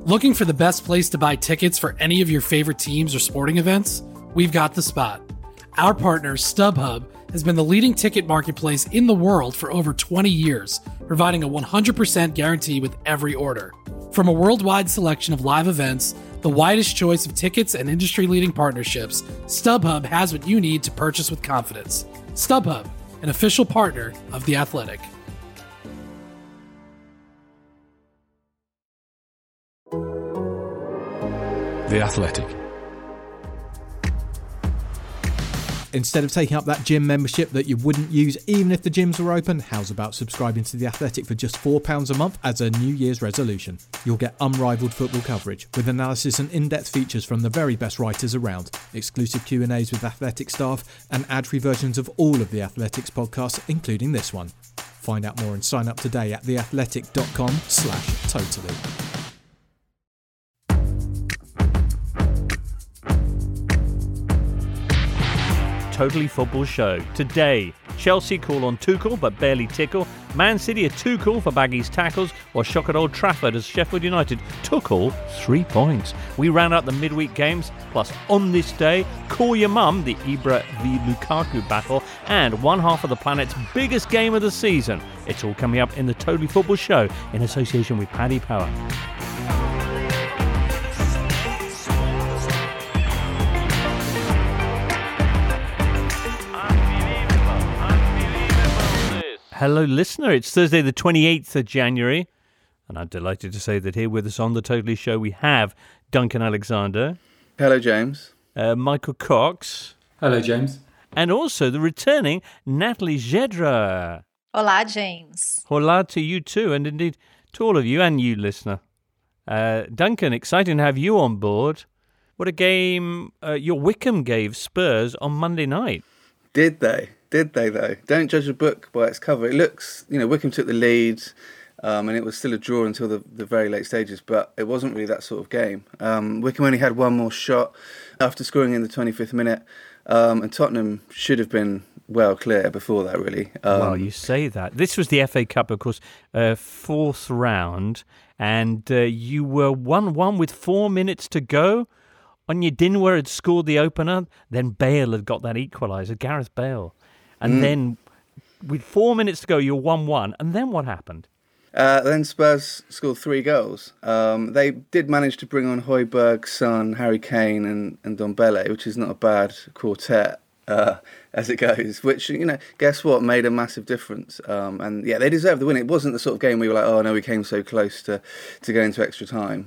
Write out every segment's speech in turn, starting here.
Looking for the best place to buy tickets for any of your favorite teams or sporting events? We've got the spot. Our partner, StubHub, has been the leading ticket marketplace in the world for over 20 years, providing a 100% guarantee with every order. From a worldwide selection of live events, the widest choice of tickets and industry-leading partnerships, StubHub has what you need to purchase with confidence. StubHub, an official partner of The Athletic. The Athletic. Instead of taking up that gym membership that you wouldn't use even if the gyms were open, how's about subscribing to The Athletic for just £4 a month as a New Year's resolution? You'll get unrivaled football coverage with analysis and in-depth features from the very best writers around, exclusive Q&As with Athletic staff, and ad-free versions of all of The Athletic's podcasts, including this one. Find out more and sign up today at theathletic.com/totally. Totally Football Show. Today, Chelsea call on Tuchel but barely tickle. Man City are too cool for Baggies tackles, or shock at Old Trafford as Sheffield United took all 3 points. We round out the midweek games, plus on this day, call your mum, the Ibra v Lukaku battle, and one half of the planet's biggest game of the season. It's all coming up in the Totally Football Show in association with Paddy Power. Hello, listener. It's Thursday, the 28th of January, and I'm delighted to say that here with us on the Totally Show we have Duncan Alexander. Hello, James. Michael Cox. Hello, James. And also the returning Natalie Jedra. Hola, James. Hola to you too, and indeed to all of you and you, listener. Duncan, exciting to have you on board. What a game your Wycombe gave Spurs on Monday night. Did they? Did they, though? Don't judge a book by its cover. It looks, Wycombe took the lead, and it was still a draw until the very late stages, but it wasn't really that sort of game. Wycombe only had one more shot after scoring in the 25th minute, and Tottenham should have been well clear before that, really. Well, you say that. This was the FA Cup, of course, fourth round, and you were 1-1 with 4 minutes to go. Onyedinma had scored the opener, then Bale had got that equaliser, Gareth Bale. And then, with 4 minutes to go, you're 1-1. And then what happened? Then Spurs scored 3 goals. They did manage to bring on Højbjerg, Son, Harry Kane and Ndombele, which is not a bad quartet as it goes, which, guess what, made a massive difference. And yeah, they deserved the win. It wasn't the sort of game where you were like, oh no, we came so close to going into extra time.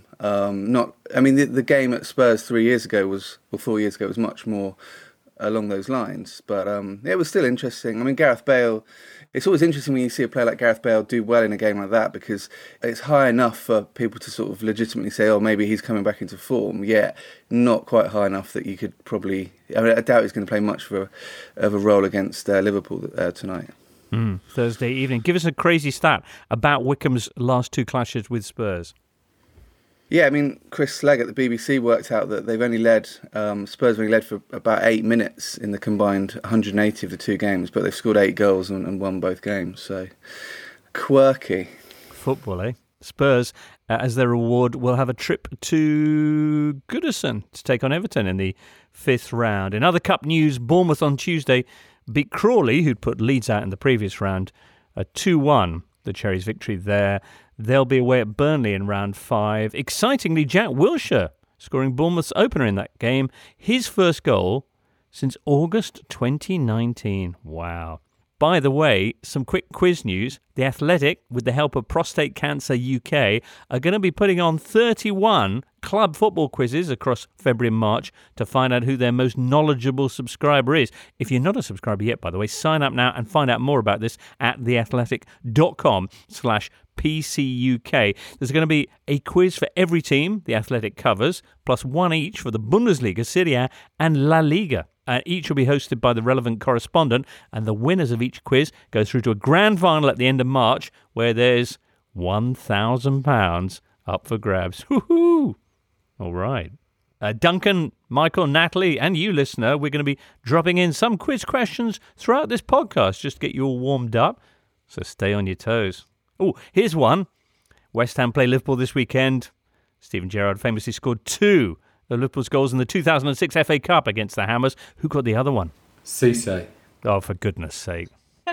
The game at Spurs 4 years ago was much more along those lines, but it was still interesting. I mean, Gareth Bale, it's always interesting when you see a player like Gareth Bale do well in a game like that, because it's high enough for people to sort of legitimately say, oh, maybe he's coming back into form, yet not quite high enough that you could probably, I doubt he's going to play much of a role against Liverpool tonight. Thursday evening. Give us a crazy stat about Wycombe's last 2 clashes with Spurs. Yeah, I mean, Chris Slegg at the BBC worked out that they've only led, Spurs only led for about 8 minutes in the combined 180 of the 2 games, but they've scored 8 goals and won both games, so quirky. Football, eh? Spurs, as their reward, will have a trip to Goodison to take on Everton in the 5th round. In other cup news, Bournemouth on Tuesday beat Crawley, who'd put Leeds out in the previous round, 2-1. The Cherries' victory there. They'll be away at Burnley in round 5. Excitingly, Jack Wilshere scoring Bournemouth's opener in that game. His first goal since August 2019. Wow. By the way, some quick quiz news. The Athletic, with the help of Prostate Cancer UK, are going to be putting on 31 club football quizzes across February and March to find out who their most knowledgeable subscriber is. If you're not a subscriber yet, by the way, sign up now and find out more about this at theathletic.com/PCUK. There's going to be a quiz for every team The Athletic covers, plus one each for the Bundesliga, Serie A and La Liga. Each will be hosted by the relevant correspondent, and the winners of each quiz go through to a grand final at the end of March, where there's £1,000 up for grabs. Woohoo! All right. Duncan, Michael, Natalie, and you, listener, we're going to be dropping in some quiz questions throughout this podcast just to get you all warmed up, so stay on your toes. Oh, here's one. West Ham play Liverpool this weekend. Steven Gerrard famously scored 2 of Liverpool's goals in the 2006 FA Cup against the Hammers. Who got the other one? Cisse. Oh, for goodness sake.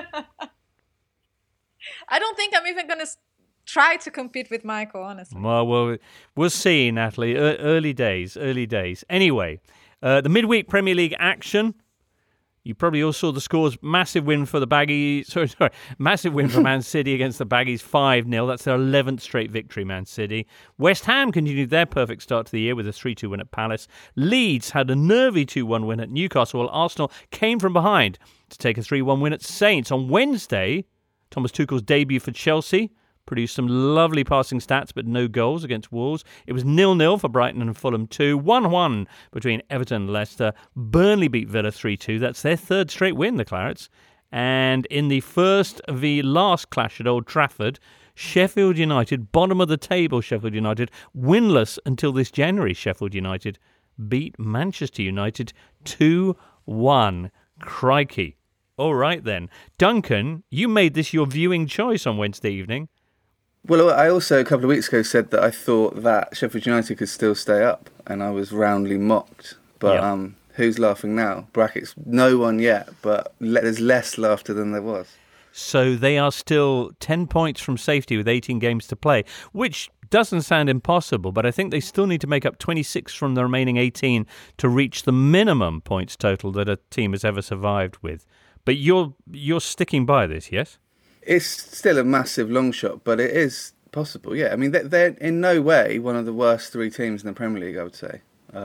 I don't think I'm even going to try to compete with Michael, honestly. Well, we'll see, Natalie. Early days. Anyway, the midweek Premier League action. You probably all saw the scores. Massive win for the Baggies. Sorry. Massive win for Man City against the Baggies, 5-0. That's their 11th straight victory, Man City. West Ham continued their perfect start to the year with a 3-2 win at Palace. Leeds had a nervy 2-1 win at Newcastle, while Arsenal came from behind to take a 3-1 win at Saints. On Wednesday, Thomas Tuchel's debut for Chelsea produced some lovely passing stats, but no goals against Wolves. It was 0-0 for Brighton and Fulham 2, 1-1 between Everton and Leicester. Burnley beat Villa 3-2. That's their 3rd straight win, the Clarets. And in the first v last clash at Old Trafford, Sheffield United, bottom of the table Sheffield United, winless until this January, Sheffield United beat Manchester United 2-1. Crikey. All right then. Duncan, you made this your viewing choice on Wednesday evening. Well, I also, a couple of weeks ago, said that I thought that Sheffield United could still stay up, and I was roundly mocked. But who's laughing now? Brackets, no one yet, but there's less laughter than there was. So they are still 10 points from safety with 18 games to play, which doesn't sound impossible, but I think they still need to make up 26 from the remaining 18 to reach the minimum points total that a team has ever survived with. But you're sticking by this, yes? It's still a massive long shot, but it is possible, yeah. I mean, they're in no way one of the worst 3 teams in the Premier League, I would say.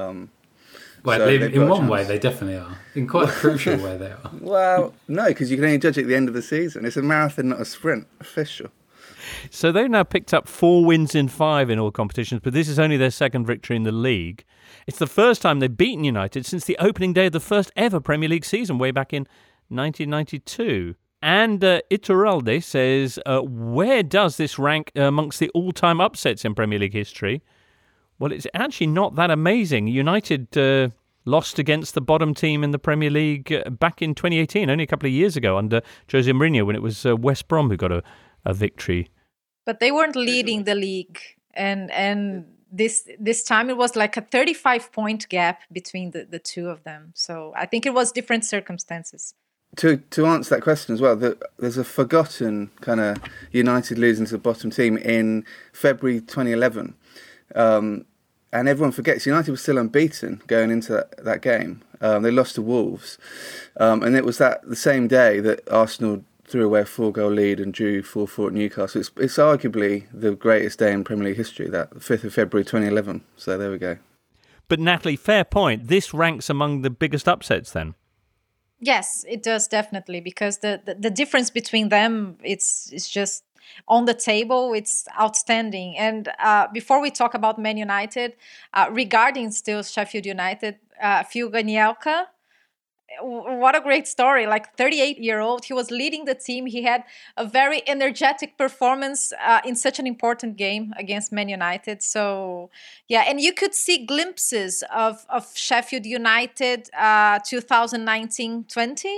In one way, they definitely are. In quite a crucial way, they are. Well, no, because you can only judge it at the end of the season. It's a marathon, not a sprint. Official. So they've now picked up 4 wins in 5 in all competitions, but this is only their 2nd victory in the league. It's the first time they've beaten United since the opening day of the first ever Premier League season, way back in 1992. And Iturralde says, where does this rank amongst the all-time upsets in Premier League history? Well, it's actually not that amazing. United lost against the bottom team in the Premier League back in 2018, only a couple of years ago, under Jose Mourinho, when it was West Brom who got a victory. But they weren't leading the league. And this time it was like a 35-point gap between the two of them. So I think it was different circumstances. To answer that question as well, there's a forgotten kind of United losing to the bottom team in February 2011. And everyone forgets United was still unbeaten going into that game. They lost to Wolves. And it was the same day that Arsenal threw away a 4-goal lead and drew 4-4 at Newcastle. It's arguably the greatest day in Premier League history, that 5th of February 2011. So there we go. But Natalie, fair point. This ranks among the biggest upsets then. Yes, it does, definitely, because the difference between them, it's just on the table, it's outstanding. And before we talk about Man United, regarding still Sheffield United, Phil Ganielka, what a great story. Like 38-year-old, he was leading the team. He had a very energetic performance in such an important game against Man United. So, yeah, and you could see glimpses of Sheffield United 2019-20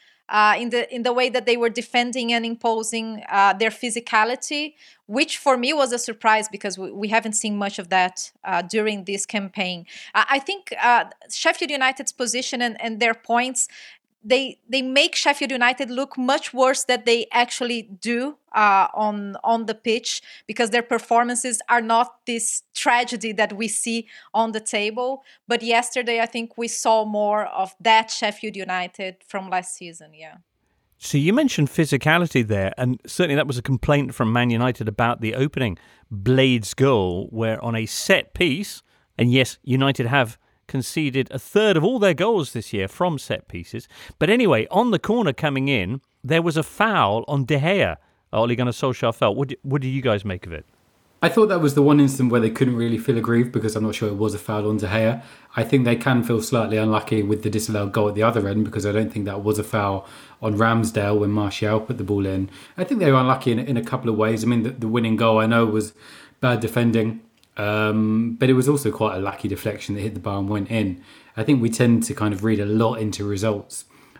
in the way that they were defending and imposing their physicality, which for me was a surprise because we haven't seen much of that during this campaign. I think Sheffield United's position and their points, they make Sheffield United look much worse than they actually do on the pitch, because their performances are not this tragedy that we see on the table. But yesterday, I think we saw more of that Sheffield United from last season, yeah. So you mentioned physicality there, and certainly that was a complaint from Man United about the opening Blades goal, where on a set piece, and yes, United have conceded a third of all their goals this year from set pieces. But anyway, on the corner coming in, there was a foul on De Gea. Ole Gunnar Solskjaer felt. What do you guys make of it? I thought that was the one instant where they couldn't really feel aggrieved, because I'm not sure it was a foul on De Gea. I think they can feel slightly unlucky with the disallowed goal at the other end, because I don't think that was a foul on Ramsdale when Martial put the ball in. I think they were unlucky in a couple of ways. I mean, the winning goal I know was bad defending, but it was also quite a lucky deflection that hit the bar and went in. I think we tend to kind of read a lot into results.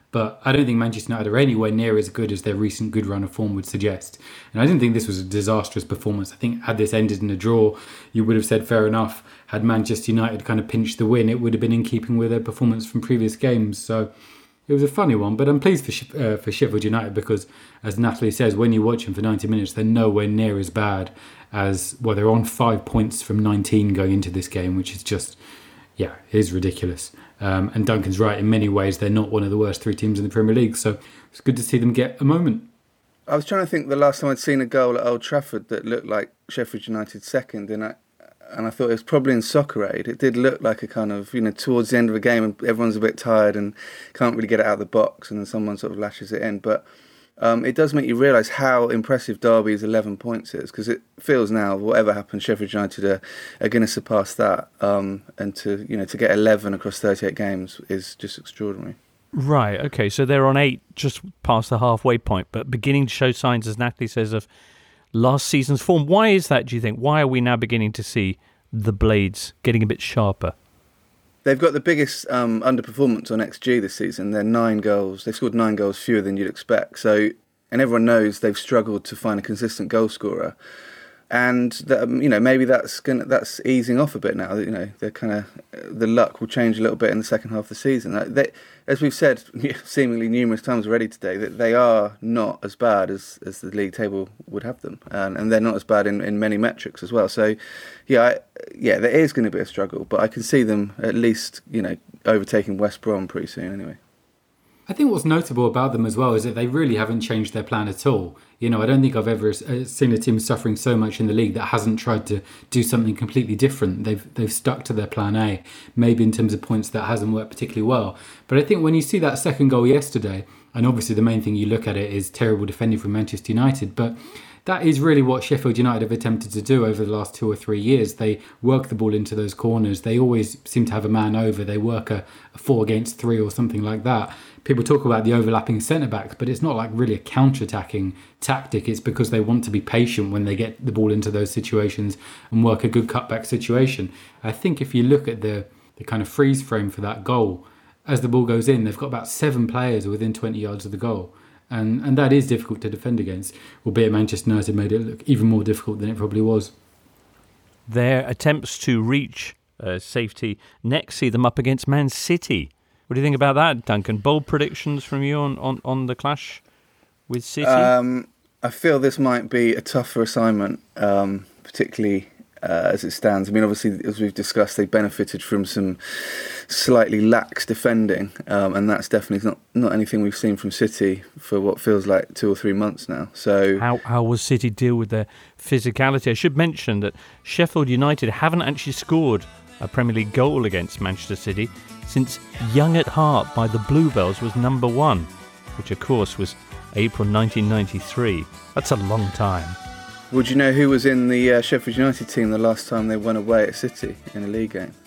But I don't think Manchester United are anywhere near as good as their recent good run of form would suggest. And I didn't think this was a disastrous performance. I think had this ended in a draw, you would have said fair enough. Had Manchester United kind of pinched the win, it would have been in keeping with their performance from previous games. So it was a funny one, but I'm pleased for Sheffield United because, as Natalie says, when you watch them for 90 minutes, they're nowhere near as bad as, well, they're on 5 points from 19 going into this game, which is just, yeah, it is ridiculous. And Duncan's right, in many ways, they're not one of the worst 3 teams in the Premier League. So it's good to see them get a moment. I was trying to think the last time I'd seen a goal at Old Trafford that looked like Sheffield United's second, and I thought it was probably in Soccer Aid. It did look like a kind of, towards the end of a game and everyone's a bit tired and can't really get it out of the box, and then someone sort of lashes it in. But it does make you realise how impressive Derby's 11 points is, because it feels now, whatever happens, Sheffield United are going to surpass that. And to get 11 across 38 games is just extraordinary. Right, okay, so they're on 8, just past the halfway point, but beginning to show signs, as Natalie says, of last season's form. Why is that, do you think? Why are we now beginning to see the blades getting a bit sharper? They've got the biggest underperformance on XG this season. They're 9 goals. They've scored 9 goals fewer than you'd expect. So, and everyone knows they've struggled to find a consistent goal scorer. And that, maybe that's easing off a bit now. They're kind of, the luck will change a little bit in the second half of the season. As we've said seemingly numerous times already today, that they are not as bad as the league table would have them, and they're not as bad in many metrics as well. So, there is going to be a struggle, but I can see them at least overtaking West Brom pretty soon anyway. I think what's notable about them as well is that they really haven't changed their plan at all. I don't think I've ever seen a team suffering so much in the league that hasn't tried to do something completely different. They've stuck to their plan A, maybe in terms of points that hasn't worked particularly well. But I think when you see that second goal yesterday, and obviously the main thing you look at it is terrible defending from Manchester United, but that is really what Sheffield United have attempted to do over the last 2 or 3 years. They work the ball into those corners. They always seem to have a man over. They work a 4 against 3 or something like that. People talk about the overlapping centre-backs, but it's not like really a counter-attacking tactic. It's because they want to be patient when they get the ball into those situations and work a good cutback situation. I think if you look at the kind of freeze frame for that goal, as the ball goes in, they've got about 7 players within 20 yards of the goal. And that is difficult to defend against, albeit Manchester United made it look even more difficult than it probably was. Their attempts to reach safety next see them up against Man City. What do you think about that, Duncan? Bold predictions from you on the clash with City? I feel this might be a tougher assignment, particularly as it stands. I mean, obviously, as we've discussed, they benefited from some slightly lax defending, and that's definitely not anything we've seen from City for what feels like 2 or 3 months now. So, how will City deal with their physicality? I should mention that Sheffield United haven't actually scored a Premier League goal against Manchester City since Young at Heart by the Bluebells was number 1, which of course was April 1993. That's a long time. Would you know who was in the Sheffield United team the last time they went away at City in a league game?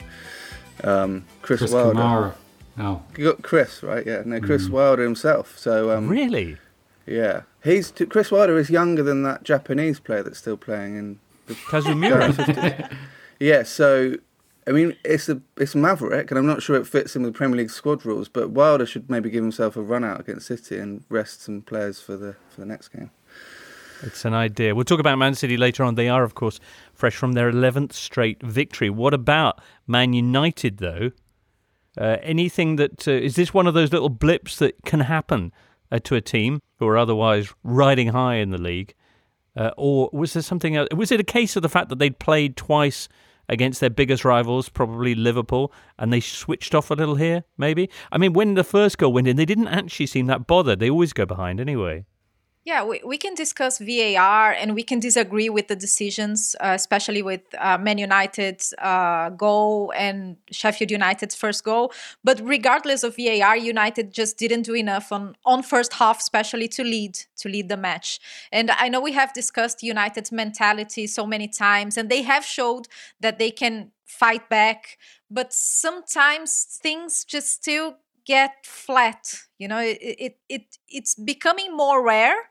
Chris Wilder. Kamara. Oh. You got Chris, right? Yeah, no, Chris Wilder himself. So really? Yeah. Chris Wilder is younger than that Japanese player that's still playing in the Kazumura. Yeah, so I mean, it's a maverick, and I'm not sure it fits in with the Premier League squad rules. But Wilder should maybe give himself a run out against City and rest some players for the next game. It's an idea. We'll talk about Man City later on. They are, of course, fresh from their 11th straight victory. What about Man United, though? Anything that is this one of those little blips that can happen to a team who are otherwise riding high in the league, or was there something else? Was it a case of the fact that they'd played twice against their biggest rivals, probably Liverpool, and they switched off a little here, maybe? I mean, when the first goal went in, they didn't actually seem that bothered. They always go behind anyway. Yeah, we can discuss VAR and we can disagree with the decisions, especially with Man United's goal and Sheffield United's first goal. But regardless of VAR, United just didn't do enough on first half, especially to lead the match. And I know we have discussed United's mentality so many times, and they have showed that they can fight back. But sometimes things just still get flat. You know, it's becoming more rare.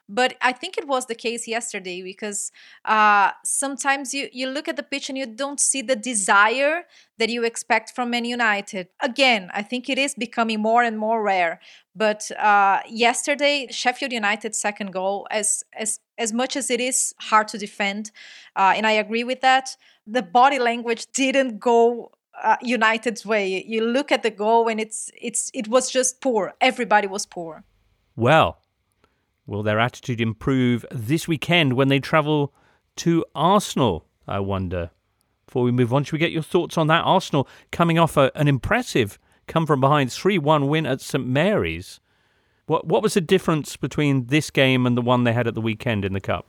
But I think it was the case yesterday because sometimes you look at the pitch and you don't see the desire that you expect from Man United. Again, I think it is becoming more and more rare. But yesterday, Sheffield United's second goal, as much as it is hard to defend, and I agree with that, the body language didn't go United's way. You look at the goal and it was just poor. Everybody was poor. Well, will their attitude improve this weekend when they travel to Arsenal, I wonder? Before we move on, should we get your thoughts on that? Arsenal coming off an impressive come-from-behind 3-1 win at St Mary's. What was the difference between this game and the one they had at the weekend in the Cup?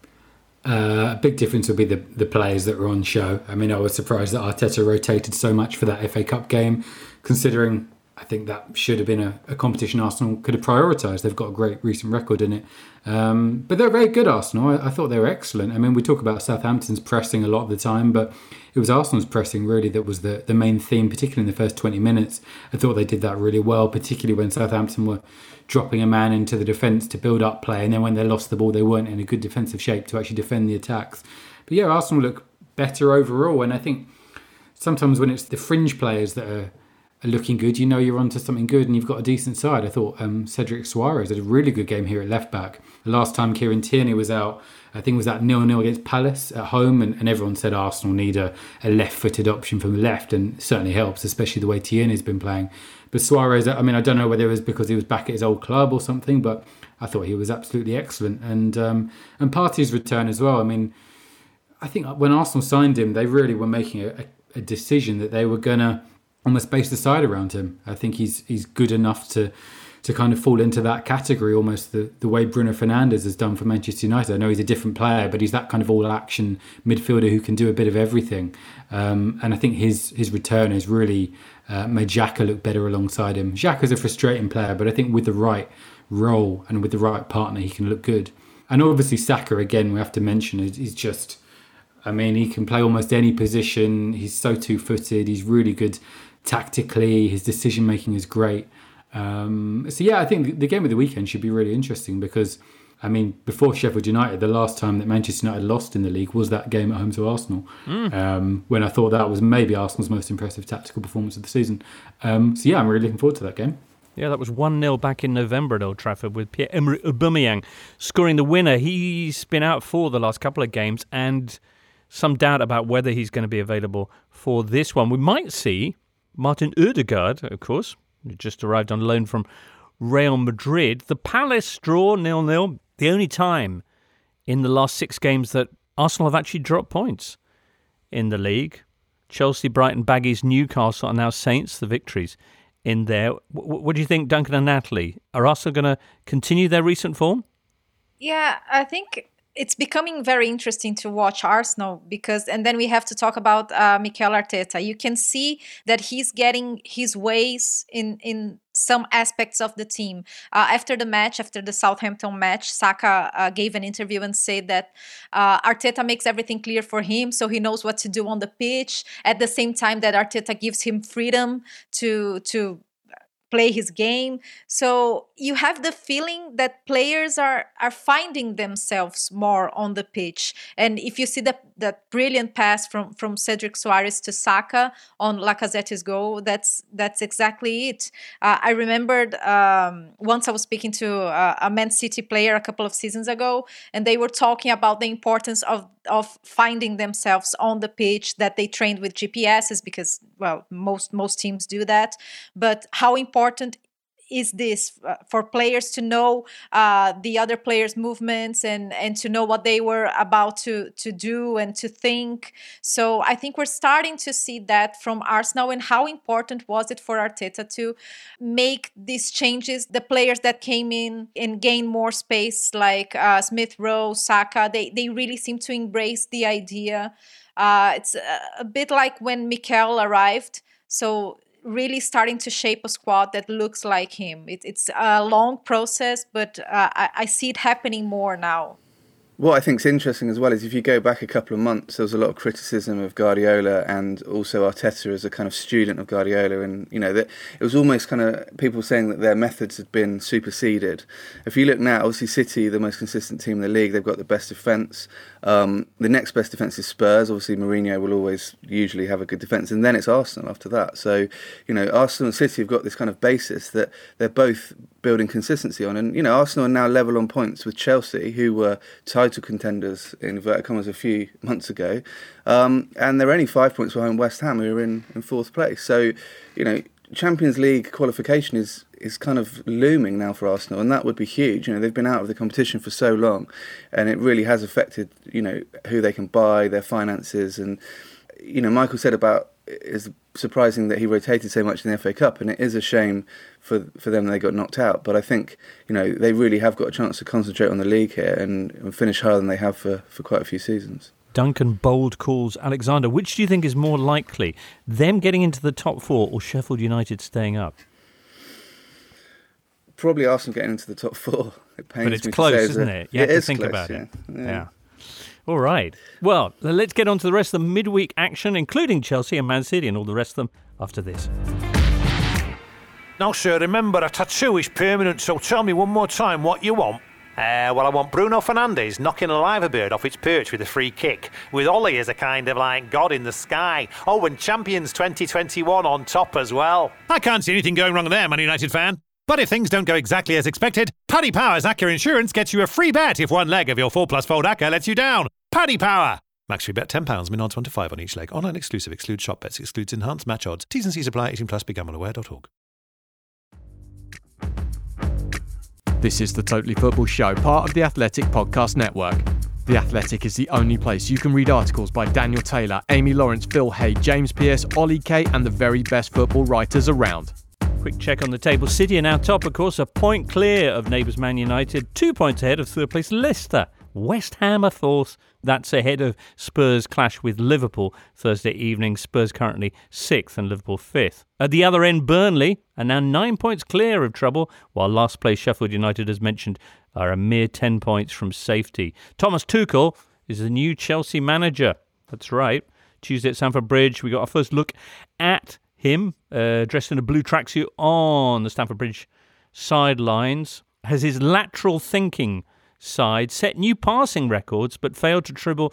A big difference would be the players that were on show. I mean, I was surprised that Arteta rotated so much for that FA Cup game, considering I think that should have been a competition Arsenal could have prioritised. They've got a great recent record in it. But they're very good, Arsenal. I thought they were excellent. I mean, we talk about Southampton's pressing a lot of the time, but it was Arsenal's pressing really that was the main theme, particularly in the first 20 minutes. I thought they did that really well, particularly when Southampton were dropping a man into the defence to build up play. And then when they lost the ball, they weren't in a good defensive shape to actually defend the attacks. But yeah, Arsenal look better overall. And I think sometimes when it's the fringe players that are looking good, you know you're onto something good and you've got a decent side. I thought Cedric Soares had a really good game here at left back. The last time Kieran Tierney was out, I think it was that 0-0 against Palace at home, and everyone said Arsenal need a left-footed option from the left, and it certainly helps, especially the way Tierney's been playing. But Soares, I mean, I don't know whether it was because he was back at his old club or something, but I thought he was absolutely excellent. And Partey's return as well. I mean, I think when Arsenal signed him, they really were making a decision that they were going to almost base the side around him. I think he's good enough to kind of fall into that category, almost the way Bruno Fernandes has done for Manchester United. I know he's a different player, but he's that kind of all-action midfielder who can do a bit of everything. And I think his return has really made Xhaka look better alongside him. Xhaka's a frustrating player, but I think with the right role and with the right partner, he can look good. And obviously Saka, again, we have to mention, he's just... I mean, he can play almost any position. He's so two-footed. He's really good tactically. His decision-making is great. So, yeah, I think the game of the weekend should be really interesting because, I mean, before Sheffield United, the last time that Manchester United lost in the league was that game at home to Arsenal, when I thought that was maybe Arsenal's most impressive tactical performance of the season. So, yeah, I'm really looking forward to that game. Yeah, that was 1-0 back in November at Old Trafford with Pierre-Emerick Aubameyang scoring the winner. He's been out for the last couple of games and some doubt about whether he's going to be available for this one. We might see Martin Ødegaard, of course, who just arrived on loan from Real Madrid. The Palace draw 0-0, the only time in the last 6 games that Arsenal have actually dropped points in the league. Chelsea, Brighton, Baggies, Newcastle, and now Saints, the victories in there. What do you think, Duncan and Natalie? Are Arsenal going to continue their recent form? Yeah, I think it's becoming very interesting to watch Arsenal and then we have to talk about Mikel Arteta. You can see that he's getting his ways in some aspects of the team. After the Southampton match, Saka gave an interview and said that Arteta makes everything clear for him, so he knows what to do on the pitch. At the same time that Arteta gives him freedom to play his game. So you have the feeling that players are finding themselves more on the pitch. And if you see that brilliant pass from Cedric Soares to Saka on Lacazette's goal, that's exactly it. I remembered once I was speaking to a Man City player a couple of seasons ago, and they were talking about the importance of finding themselves on the pitch, that they trained with GPSs because, well, most teams do that. But how important is this for players to know the other players' movements and to know what they were about to do and to think. So I think we're starting to see that from Arsenal. And how important was it for Arteta to make these changes? The players that came in and gained more space, like Smith Rowe, Saka, they really seem to embrace the idea. It's a bit like when Mikel arrived. So really starting to shape a squad that looks like him. It's a long process, but I see it happening more now. What I think is interesting as well is if you go back a couple of months, there was a lot of criticism of Guardiola and also Arteta as a kind of student of Guardiola, and that it was almost kind of people saying that their methods had been superseded. If you look now, obviously City, the most consistent team in the league, they've got the best defence. The next best defence is Spurs. Obviously Mourinho will always usually have a good defence, and then it's Arsenal after that. So Arsenal and City have got this kind of basis that they're both building consistency on, and Arsenal are now level on points with Chelsea, who were title contenders in inverted commas a few months ago, and they're only 5 points behind West Ham, who are in fourth place. So Champions League qualification is kind of looming now for Arsenal, and that would be huge. They've been out of the competition for so long, and it really has affected who they can buy, their finances, and Michael said about it's surprising that he rotated so much in the FA Cup, and it is a shame for them they got knocked out. But I think they really have got a chance to concentrate on the league here and finish higher than they have for quite a few seasons. Duncan Bold calls Alexander, which do you think is more likely, them getting into the top four or Sheffield United staying up? Probably Arsenal getting into the top four. But it's close, isn't it? You have to think about it. Yeah. All right. Well, let's get on to the rest of the midweek action, including Chelsea and Man City and all the rest of them after this. Now, sir, remember, a tattoo is permanent, so tell me one more time what you want. Well, I want Bruno Fernandes knocking a liver bird off its perch with a free kick, with Ollie as a kind of like god in the sky. Oh, and Champions 2021 on top as well. I can't see anything going wrong there, Man United fan. But if things don't go exactly as expected, Paddy Power's ACCA Insurance gets you a free bet if one leg of your 4+fold ACCA lets you down. Paddy Power! Max free bet £10, min odds 1 to 5 on each leg. Online exclusive, excludes shop bets, excludes enhanced match odds. T's and C's apply, 18+, begambleaware.org. This is the Totally Football Show, part of the Athletic Podcast Network. The Athletic is the only place you can read articles by Daniel Taylor, Amy Lawrence, Phil Hay, James Pearce, Ollie Kay, and the very best football writers around. Quick check on the table. City are now top, of course, a point clear of neighbours Man United, 2 points ahead of third place Leicester. West Ham are fourth. That's ahead of Spurs' clash with Liverpool Thursday evening. Spurs currently 6th and Liverpool 5th. At the other end, Burnley are now 9 points clear of trouble, while last place Sheffield United, as mentioned, are a mere 10 points from safety. Thomas Tuchel is the new Chelsea manager. That's right. Tuesday at Stamford Bridge, we got our first look at him, dressed in a blue tracksuit on the Stamford Bridge sidelines. Has his lateral thinking side set new passing records, but failed to trouble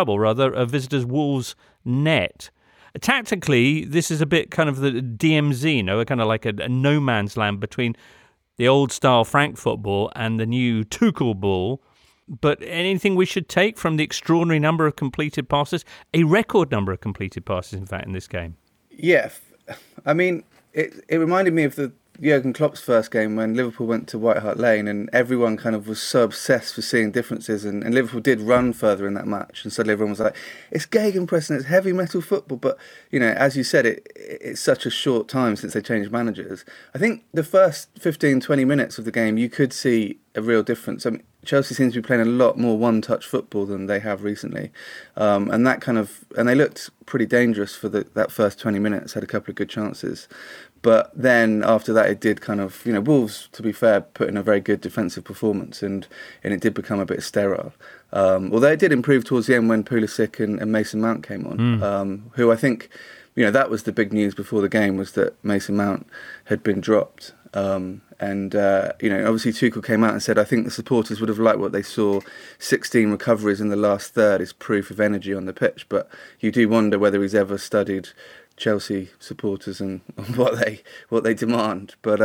a visitors' Wolves net. Tactically, this is a bit kind of the DMZ, kind of like a no man's land between the old style Frank football and the new Tuchel ball. But anything we should take from the extraordinary number of completed passes, a record number of completed passes, in fact, in this game? Yeah, I mean, it reminded me of the Jurgen Klopp's first game when Liverpool went to White Hart Lane, and everyone kind of was so obsessed with seeing differences, and Liverpool did run further in that match, and suddenly everyone was like, it's gegenpressing, it's heavy metal football. But as you said, it's such a short time since they changed managers. I think the first 15-20 minutes of the game you could see a real difference. I mean, Chelsea seems to be playing a lot more one-touch football than they have recently, and they looked pretty dangerous for that first 20 minutes. Had a couple of good chances, but then after that, it did kind of Wolves, to be fair, put in a very good defensive performance, and it did become a bit sterile. Although it did improve towards the end when Pulisic and Mason Mount came on, who I think that was the big news before the game, was that Mason Mount had been dropped. Obviously Tuchel came out and said, I think the supporters would have liked what they saw. 16 recoveries in the last third is proof of energy on the pitch, but you do wonder whether he's ever studied Chelsea supporters and what they demand. But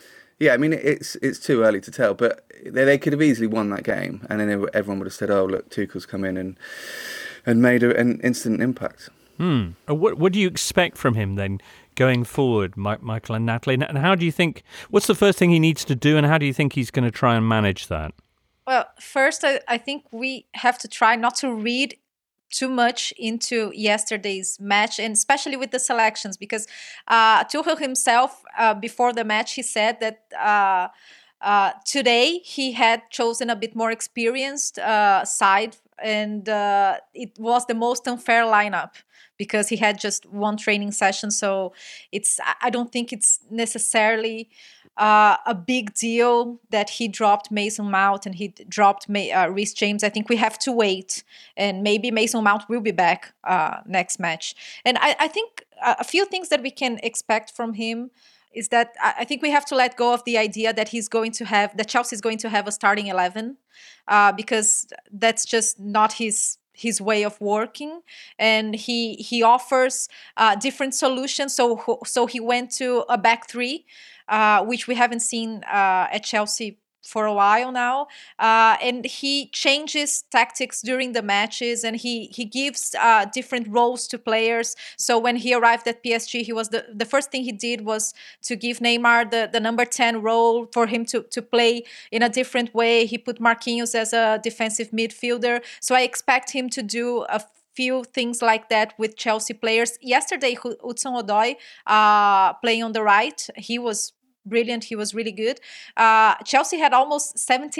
it's too early to tell, but they could have easily won that game, and then everyone would have said, oh look, Tuchel's come in and made an instant impact. What do you expect from him then going forward, Michael and Natalie? And how do you think, what's the first thing he needs to do, and how do you think he's going to try and manage that? Well, first, I think we have to try not to read too much into yesterday's match, and especially with the selections, because Tuchel himself, before the match, he said that today he had chosen a bit more experienced side, and it was the most unfair lineup because he had just one training session. So I don't think it's necessarily a big deal that he dropped Mason Mount and he dropped Reece James. I think we have to wait, and maybe Mason Mount will be back next match. And I think a few things that we can expect from him is that I think we have to let go of the idea that Chelsea is going to have a starting 11, because that's just not his way of working, and he offers different solutions. So he went to a back three, which we haven't seen at Chelsea for a while now, and he changes tactics during the matches, and he gives different roles to players. So when he arrived at PSG, he was the first thing he did was to give Neymar the number 10 role for him to play in a different way. He put Marquinhos as a defensive midfielder. So I expect him to do a few things like that with Chelsea players. Yesterday, Hudson-Odoi playing on the right, he was brilliant. He was really good. Chelsea had almost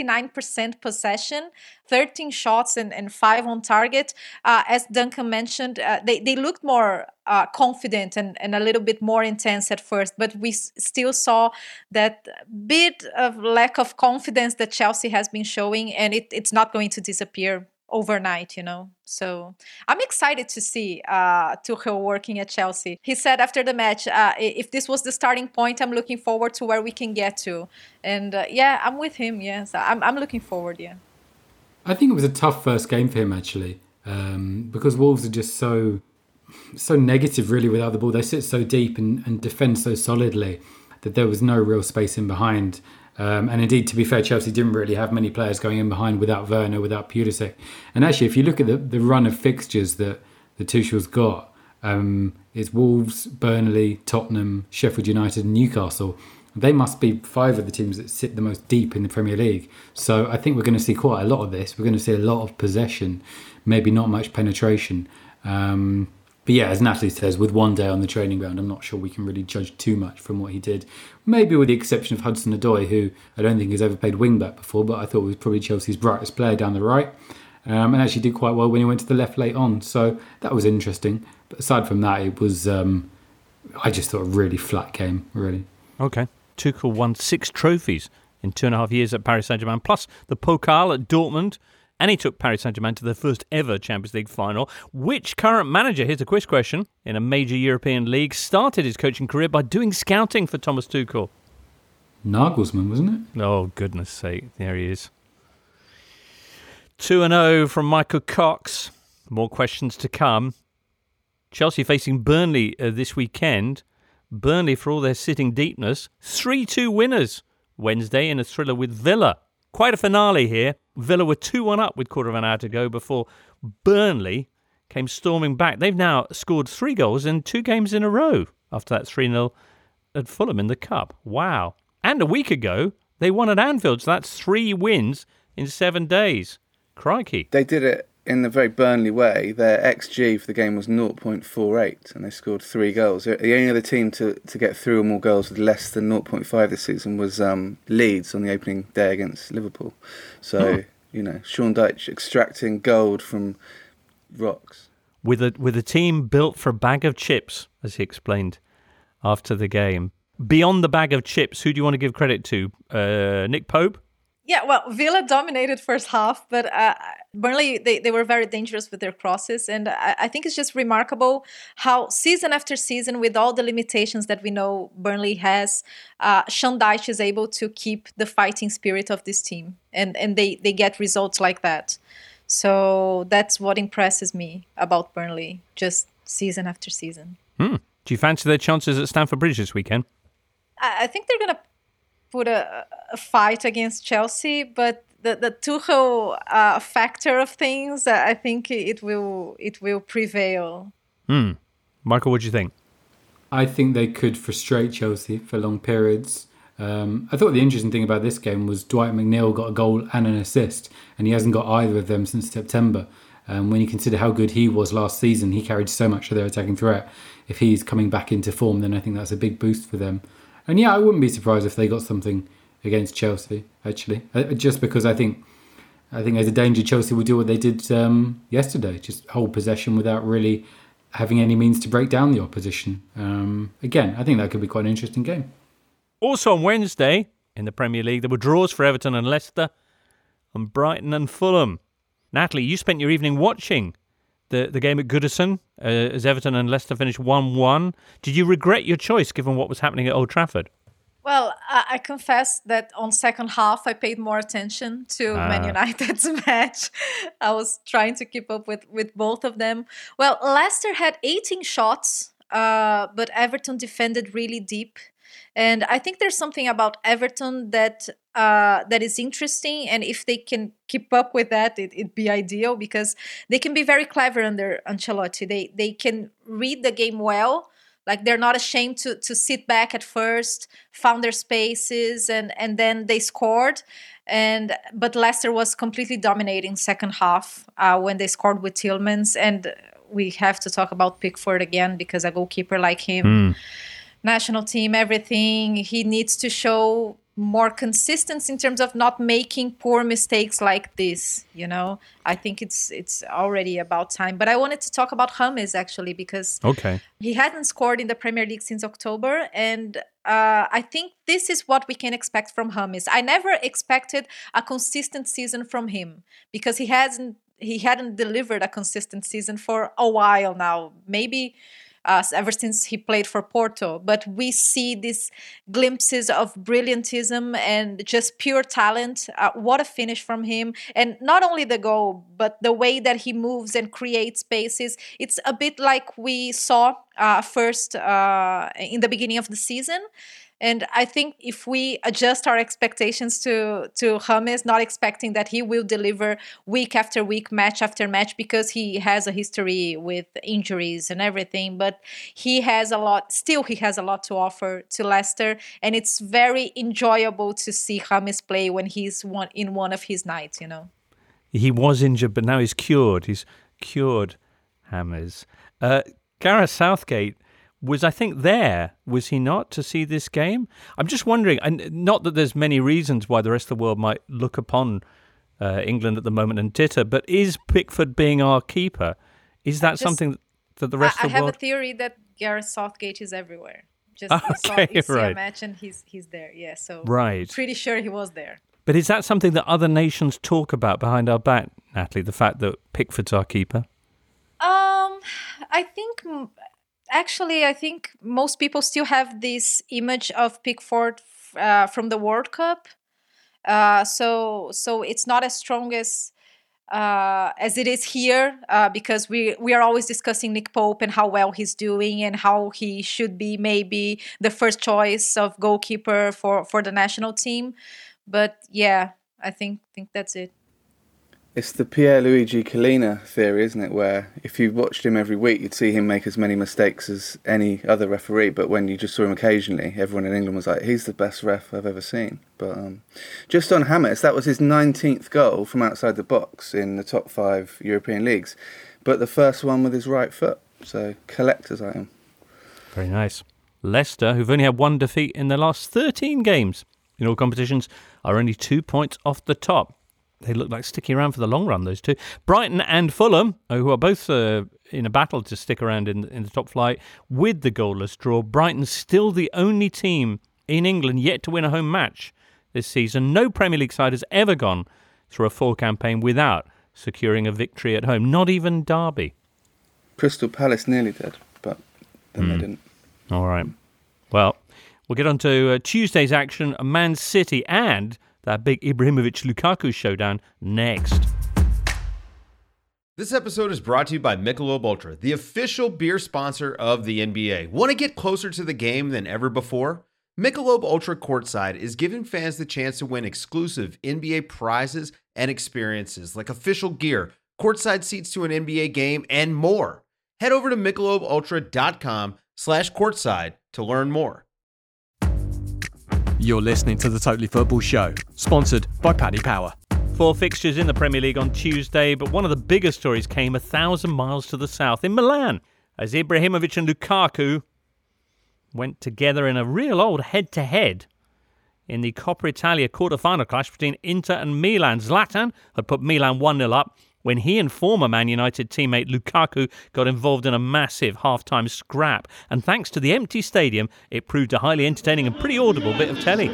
79% possession, 13 shots and 5 on target. As Duncan mentioned, they looked more confident and a little bit more intense at first, but we still saw that bit of lack of confidence that Chelsea has been showing, and it's not going to disappear overnight, So I'm excited to see Tuchel working at Chelsea. He said after the match, if this was the starting point, I'm looking forward to where we can get to. And I'm with him. Yes, I'm looking forward. Yeah. I think it was a tough first game for him actually, because Wolves are just so negative really without the ball. They sit so deep and defend so solidly that there was no real space in behind. And indeed, to be fair, Chelsea didn't really have many players going in behind without Werner, without Pulisic. And actually, if you look at the run of fixtures that the Tuchel's got, it's Wolves, Burnley, Tottenham, Sheffield United and Newcastle. They must be 5 of the teams that sit the most deep in the Premier League. So I think we're going to see quite a lot of this. We're going to see a lot of possession, maybe not much penetration. But yeah, as Natalie says, with one day on the training ground, I'm not sure we can really judge too much from what he did. Maybe with the exception of Hudson-Odoi, who I don't think has ever played wing-back before, but I thought was probably Chelsea's brightest player down the right. And actually did quite well when he went to the left late on. So that was interesting. But aside from that, it was, I just thought a really flat game, really. Okay. Tuchel won 6 trophies in 2.5 years at Paris Saint-Germain, plus the Pokal at Dortmund. And he took Paris Saint-Germain to their first ever Champions League final. Which current manager, here's a quiz question, in a major European league started his coaching career by doing scouting for Thomas Tuchel? Nagelsmann, wasn't it? Oh, goodness sake. There he is. 2-0 from Michael Cox. More questions to come. Chelsea facing Burnley this weekend. Burnley, for all their sitting deepness, 3-2 winners Wednesday in a thriller with Villa. Quite a finale here. Villa were 2-1 up with quarter of an hour to go before Burnley came storming back. They've now scored 3 goals in 2 games in a row after that 3-0 at Fulham in the Cup. Wow. And a week ago, they won at Anfield, so that's 3 wins in 7 days. Crikey. They did it in the very Burnley way. Their XG for the game was 0.48 and they scored 3 goals. The only other team to get through more goals with less than 0.5 this season was Leeds on the opening day against Liverpool. So, Sean Dyche extracting gold from rocks. With a team built for a bag of chips, as he explained after the game. Beyond the bag of chips, who do you want to give credit to? Nick Pope? Yeah, well, Villa dominated first half, but Burnley, they were very dangerous with their crosses. And I think it's just remarkable how season after season, with all the limitations that we know Burnley has, Sean Dyche is able to keep the fighting spirit of this team. And they get results like that. So that's what impresses me about Burnley, just season after season. Do you fancy their chances at Stamford Bridge this weekend? I think they're going to put a fight against Chelsea, but the Tuchel factor of things, I think it will prevail. Michael, what do you think? I think they could frustrate Chelsea for long periods. I thought the interesting thing about this game was Dwight McNeil got a goal and an assist, and he hasn't got either of them since September. When you consider how good he was last season, he carried so much of their attacking threat. If he's coming back into form, then I think that's a big boost for them. And yeah, I wouldn't be surprised if they got something against Chelsea, actually. Just because I think there's a danger Chelsea will do what they did yesterday, just hold possession without really having any means to break down the opposition. Again, I think that could be quite an interesting game. Also on Wednesday in the Premier League, there were draws for Everton and Leicester and Brighton and Fulham. Natalie, you spent your evening watching the game at Goodison as Everton and Leicester finished 1-1. Did you regret your choice given what was happening at Old Trafford? Well, I confess that on second half, I paid more attention to Man United's match. I was trying to keep up with both of them. Well, Leicester had 18 shots, but Everton defended really deep. And I think there's something about Everton that is interesting. And if they can keep up with that, it'd be ideal because they can be very clever under Ancelotti. They can read the game well. Like they're not ashamed to sit back at first, found their spaces, and then they scored. But Leicester was completely dominating second half when they scored with Tielemans. And we have to talk about Pickford again because a goalkeeper like him, national team, everything, he needs to show more consistency in terms of not making poor mistakes like this. I think it's already about time. But I wanted to talk about James actually because he hadn't scored in the Premier League since October, and I think this is what we can expect from James. I never expected a consistent season from him because he hadn't delivered a consistent season for a while now. Maybe ever since he played for Porto. But we see these glimpses of brilliantism and just pure talent. What a finish from him. And not only the goal, but the way that he moves and creates spaces. It's a bit like we saw first in the beginning of the season. And I think if we adjust our expectations to James, not expecting that he will deliver week after week, match after match, because he has a history with injuries and everything, but he has a lot to offer to Leicester, and it's very enjoyable to see James play when he's in one of his nights, He was injured, but now he's cured. He's cured, James. Gareth Southgate was, I think, was he not, to see this game? I'm just wondering, and not that there's many reasons why the rest of the world might look upon England at the moment and titter, but is Pickford being our keeper? Is that something that the rest of the world... I have a theory that Gareth Southgate is everywhere. Just you see a match and he's there, yeah. So pretty sure he was there. But is that something that other nations talk about behind our back, Natalie, the fact that Pickford's our keeper? I think most people still have this image of Pickford from the World Cup. So it's not as strong as it is here because we are always discussing Nick Pope and how well he's doing and how he should be maybe the first choice of goalkeeper for the national team. But yeah, I think that's it. It's the Pierluigi Collina theory, isn't it? Where if you watched him every week, you'd see him make as many mistakes as any other referee. But when you just saw him occasionally, everyone in England was like, he's the best ref I've ever seen. But just on James, that was his 19th goal from outside the box in the top 5 European leagues. But the first one with his right foot. So collector's item. Very nice. Leicester, who've only had one defeat in their last 13 games in all competitions, are only 2 points off the top. They look like sticking around for the long run, those two. Brighton and Fulham, who are both in a battle to stick around in the top flight with the goalless draw. Brighton's still the only team in England yet to win a home match this season. No Premier League side has ever gone through a full campaign without securing a victory at home, not even Derby. Crystal Palace nearly did, but then they didn't. All right. Well, we'll get on to Tuesday's action, Man City and that big Ibrahimovic-Lukaku showdown next. This episode is brought to you by Michelob Ultra, the official beer sponsor of the NBA. Want to get closer to the game than ever before? Michelob Ultra Courtside is giving fans the chance to win exclusive NBA prizes and experiences like official gear, courtside seats to an NBA game, and more. Head over to MichelobUltra.com/courtside to learn more. You're listening to The Totally Football Show, sponsored by Paddy Power. 4 fixtures in the Premier League on Tuesday, but one of the bigger stories came 1,000 miles to the south in Milan, as Ibrahimovic and Lukaku went together in a real old head-to-head in the Coppa Italia quarter-final clash between Inter and Milan. Zlatan had put Milan 1-0 up when he and former Man United teammate Lukaku got involved in a massive half-time scrap. And thanks to the empty stadium, it proved a highly entertaining and pretty audible bit of telly.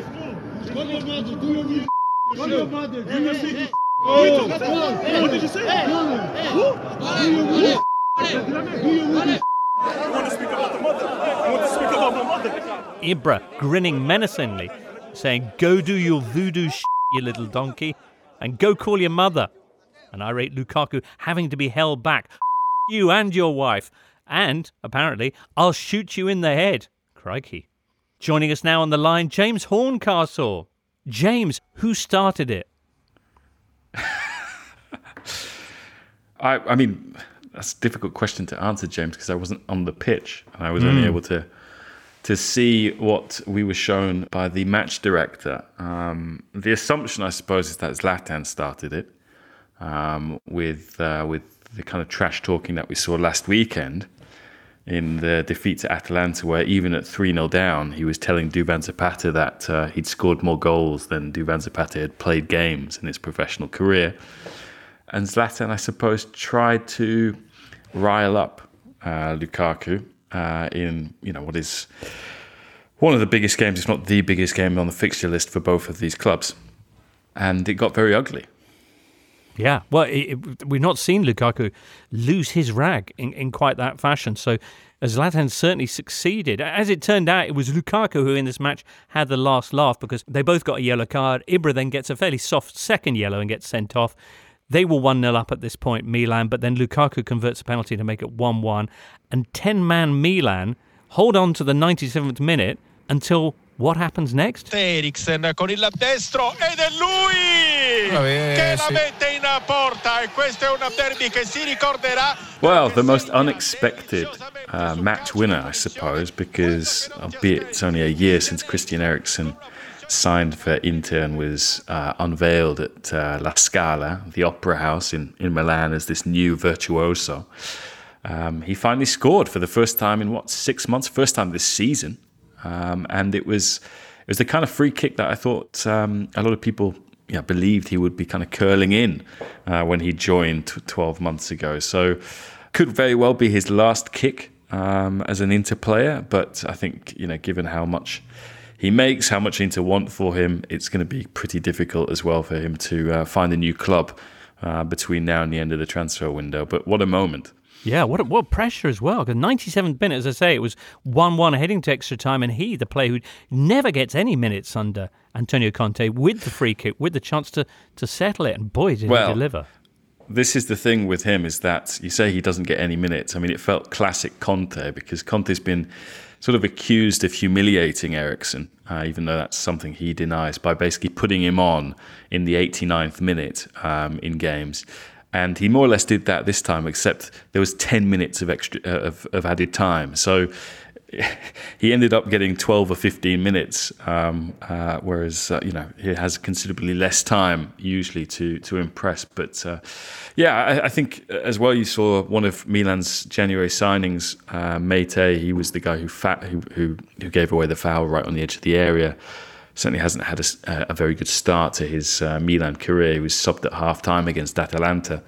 Ibra grinning menacingly, saying, "Go do your voodoo you little donkey, and go call your mother." And irate Lukaku having to be held back. You and your wife. And, apparently, I'll shoot you in the head. Crikey. Joining us now on the line, James Horncastle. James, who started it? I mean, that's a difficult question to answer, James, because I wasn't on the pitch. And I was only able to see what we were shown by the match director. The assumption, I suppose, is that Zlatan started it with the kind of trash talking that we saw last weekend in the defeat to Atalanta, where even at 3-0 down, he was telling Duvan Zapata that he'd scored more goals than Duvan Zapata had played games in his professional career. And Zlatan, I suppose, tried to rile up Lukaku in what is one of the biggest games, if not the biggest game on the fixture list for both of these clubs. And it got very ugly. Yeah, well, we've not seen Lukaku lose his rag in quite that fashion. So Zlatan certainly succeeded. As it turned out, it was Lukaku who in this match had the last laugh because they both got a yellow card. Ibra then gets a fairly soft second yellow and gets sent off. They were 1-0 up at this point, Milan, but then Lukaku converts a penalty to make it 1-1. And 10-man Milan hold on to the 97th minute until what happens next? Eriksen con il destro ed è lui che la mette in porta e questo è un derby che si ricorderà. Well, the most unexpected match winner, I suppose, because albeit it's only a year since Christian Eriksen signed for Inter and was unveiled at La Scala, the opera house in Milan, as this new virtuoso. He finally scored for the first time in 6 months, first time this season. And it was the kind of free kick that I thought a lot of people believed he would be kind of curling in when he joined 12 months ago. So could very well be his last kick as an Inter player. But I think, given how much he makes, how much Inter want for him, it's going to be pretty difficult as well for him to find a new club between now and the end of the transfer window. But what a moment. Yeah, what pressure as well. Because 97th minute, as I say, it was 1-1 heading to extra time. And he, the player who never gets any minutes under Antonio Conte, with the free kick, with the chance to settle it. And boy, did he deliver. This is the thing with him, is that you say he doesn't get any minutes. I mean, it felt classic Conte, because Conte's been sort of accused of humiliating Eriksen, even though that's something he denies, by basically putting him on in the 89th minute in games. And he more or less did that this time, except there was 10 minutes of extra of added time. So he ended up getting 12 or 15 minutes, whereas he has considerably less time usually to impress. But I think as well you saw one of Milan's January signings, Meite. He was the guy who gave away the foul right on the edge of the area. Certainly hasn't had a very good start to his Milan career. He was subbed at half-time against Atalanta.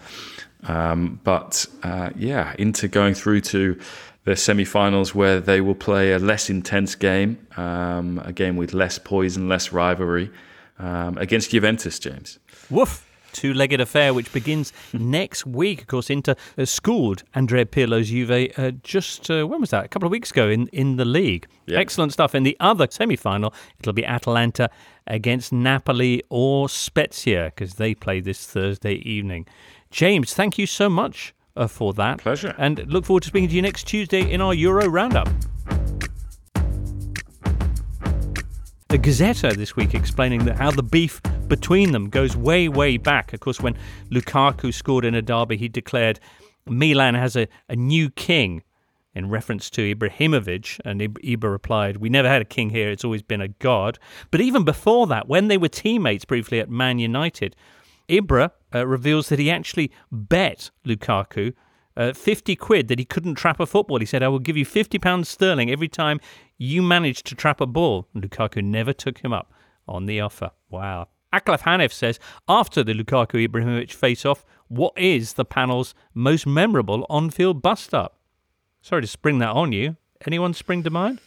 But Inter going through to the semi-finals where they will play a less intense game, a game with less poison, less rivalry, against Juventus, James. Woof! Two-legged affair which begins next week. Of course, Inter schooled Andrea Pirlo's Juve when was that? A couple of weeks ago in the league. Yep. Excellent stuff. In the other semi-final, it'll be Atalanta against Napoli or Spezia, because they play this Thursday evening. James, thank you so much for that. Pleasure. And look forward to speaking to you next Tuesday in our Euro Roundup. The Gazzetta this week explaining how the beef between them goes way, way back. Of course, when Lukaku scored in a derby, he declared Milan has a new king in reference to Ibrahimovic. And Ibra replied, "We never had a king here, it's always been a god." But even before that, when they were teammates briefly at Man United, Ibra reveals that he actually bet Lukaku 50 quid that he couldn't trap a football. He said, "I will give you £50 sterling every time you manage to trap a ball." And Lukaku never took him up on the offer. Wow. Aklaf Hanif says, after the Lukaku-Ibrahimovic face-off, what is the panel's most memorable on-field bust-up? Sorry to spring that on you. Anyone spring to mind?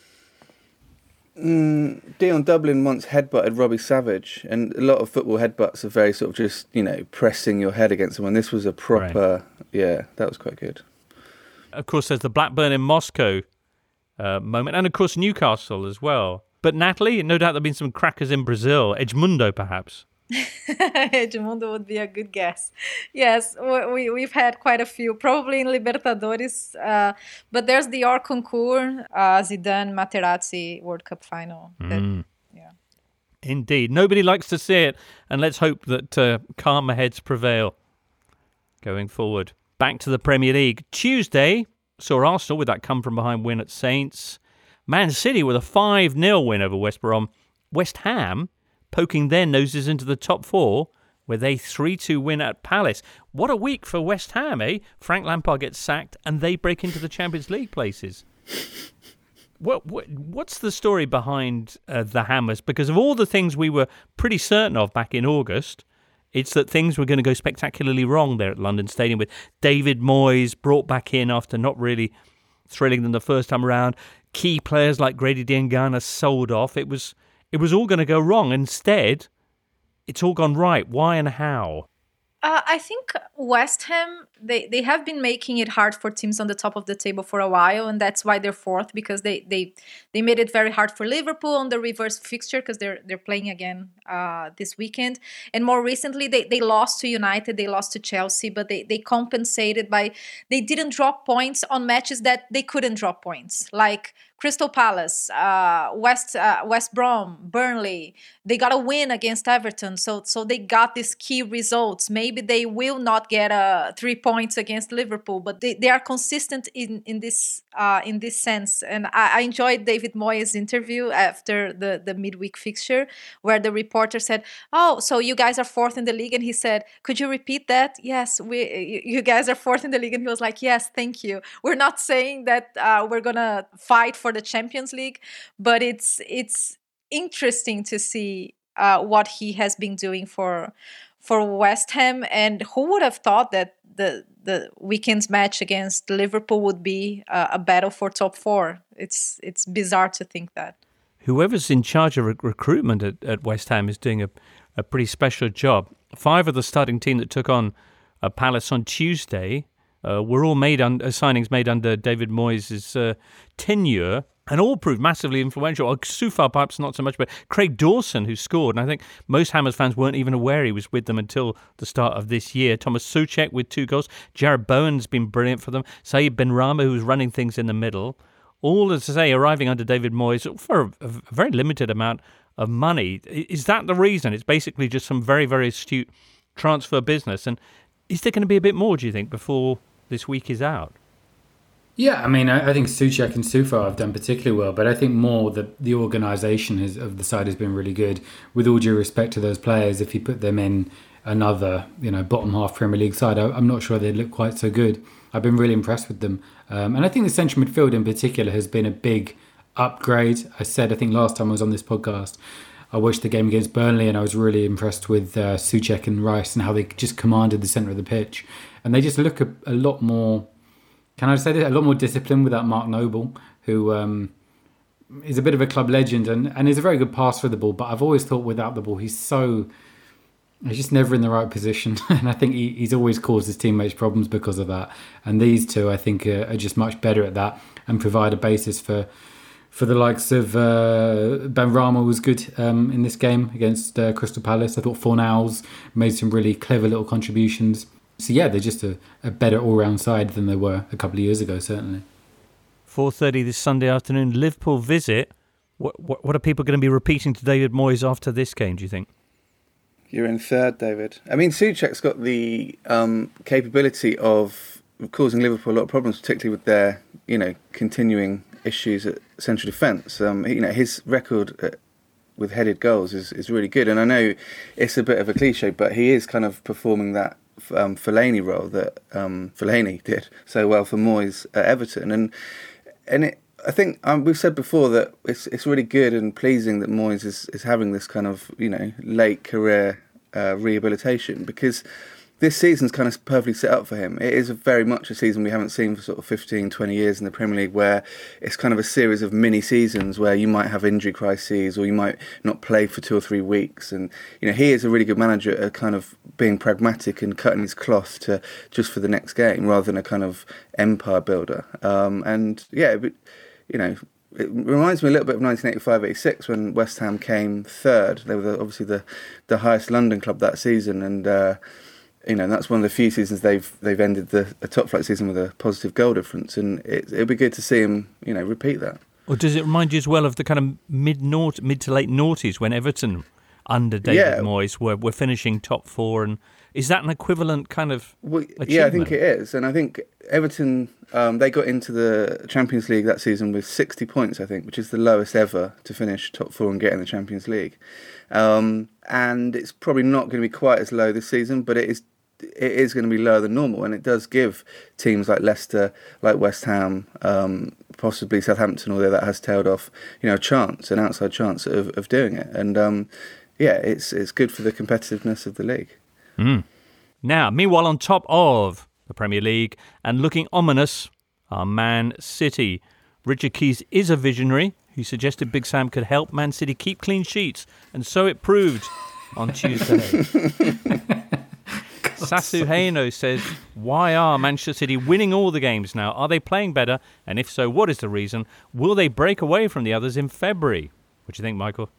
Dion Dublin once headbutted Robbie Savage, and a lot of football headbutts are very sort of just, pressing your head against someone. This was a proper, that was quite good. Of course, there's the Blackburn in Moscow moment, and of course Newcastle as well. But Natalie, no doubt there have been some crackers in Brazil. Edmundo, perhaps. Edmundo would be a good guess. Yes, we've had quite a few, probably in Libertadores. But there's the Orconcourt, Zidane, Materazzi World Cup final. Indeed. Nobody likes to see it. And let's hope that calmer heads prevail going forward. Back to the Premier League. Tuesday saw Arsenal with that come-from-behind win at Saints. Man City with a 5-0 win over West Brom. West Ham poking their noses into the top four with a 3-2 win at Palace. What a week for West Ham, eh? Frank Lampard gets sacked and they break into the Champions League places. What's the story behind the Hammers? Because of all the things we were pretty certain of back in August, it's that things were going to go spectacularly wrong there at London Stadium with David Moyes brought back in after not really thrilling them the first time around. Key players like Grady Diangana sold off. It was all going to go wrong. Instead, it's all gone right. Why and how? I think West Ham, they have been making it hard for teams on the top of the table for a while, and that's why they're fourth, because they made it very hard for Liverpool on the reverse fixture, because they're playing again this weekend. And more recently, they lost to United, they lost to Chelsea, but they compensated by, they didn't drop points on matches that they couldn't drop points, like Crystal Palace, West Brom, Burnley. They got a win against Everton, so they got these key results. Maybe they will not get 3 points against Liverpool, but they are consistent in this sense. And I enjoyed David Moyes' interview after the midweek fixture, where the reporter said, "Oh, so you guys are fourth in the league?" And he said, "Could you repeat that?" "Yes, you guys are fourth in the league." And he was like, "Yes, thank you. We're not saying that we're gonna fight for the Champions League, but it's interesting to see what he has been doing for West Ham." And who would have thought that the weekend's match against Liverpool would be a battle for top four? It's bizarre to think that. Whoever's in charge of recruitment at West Ham is doing a pretty special job. 5 of the starting team that took on Palace on Tuesday were all signings made under David Moyes' tenure, and all proved massively influential. Soufal perhaps not so much, but Craig Dawson, who scored, and I think most Hammers fans weren't even aware he was with them until the start of this year. Thomas Souček with 2 goals. Jared Bowen's been brilliant for them. Saïd Benrahma, who's running things in the middle. All, as I say, arriving under David Moyes for a very limited amount of money. Is that the reason? It's basically just some very, very astute transfer business. And is there going to be a bit more, do you think, before this week is out? Yeah, I mean, I think Souček and Soufal have done particularly well, but I think more the organisation of the side has been really good. With all due respect to those players, if you put them in another, bottom half Premier League side, I'm not sure they'd look quite so good. I've been really impressed with them. And I think the central midfield in particular has been a big upgrade. I think last time I was on this podcast, I watched the game against Burnley and I was really impressed with Souček and Rice and how they just commanded the centre of the pitch. And they just look a lot more, can I say this, a lot more disciplined without Mark Noble, who is a bit of a club legend and is a very good passer of the ball. But I've always thought without the ball, he's just never in the right position. And I think he's always caused his teammates problems because of that. And these two, I think, are just much better at that and provide a basis for the likes of Benrahma was good in this game against Crystal Palace. I thought Fornals made some really clever little contributions. So yeah, they're just a better all-round side than they were a couple of years ago, certainly. 4:30 this Sunday afternoon, Liverpool visit. What are people going to be repeating to David Moyes after this game, do you think? You're in third, David. I mean, Souček's got the capability of causing Liverpool a lot of problems, particularly with their, continuing issues at central defence. His record with headed goals is really good, and I know it's a bit of a cliche, but he is kind of performing that Fellaini role that Fellaini did so well for Moyes at Everton, I think we've said before that it's really good and pleasing that Moyes is having this kind of late career rehabilitation, because this season's kind of perfectly set up for him. It is very much a season we haven't seen for sort of 15, 20 years in the Premier League, where it's kind of a series of mini seasons where you might have injury crises or you might not play for 2 or 3 weeks. And, he is a really good manager at kind of being pragmatic and cutting his cloth to just for the next game rather than a kind of empire builder. It reminds me a little bit of 1985-86 when West Ham came third. They were obviously the highest London club that season, and that's one of the few seasons they've ended a top flight season with a positive goal difference, and it'll be good to see him repeat that. Or does it remind you as well of the kind of mid to late noughties when Everton under David Moyes were finishing top 4, and is that an equivalent kind of achievement? Yeah, I think it is, and I think Everton they got into the Champions League that season with 60 points, I think, which is the lowest ever to finish top 4 and get in the Champions League. And it's probably not going to be quite as low this season, but it is going to be lower than normal, and it does give teams like Leicester, like West Ham, possibly Southampton, although that has tailed off, an outside chance of doing it. And it's good for the competitiveness of the league. Now, meanwhile, on top of the Premier League and looking ominous are Man City. Richard Keys is a visionary who suggested Big Sam could help Man City keep clean sheets, and so it proved on Tuesday. Sasu Heino says, why are Manchester City winning all the games now? Are they playing better? And if so, what is the reason? Will they break away from the others in February? What do you think, Michael?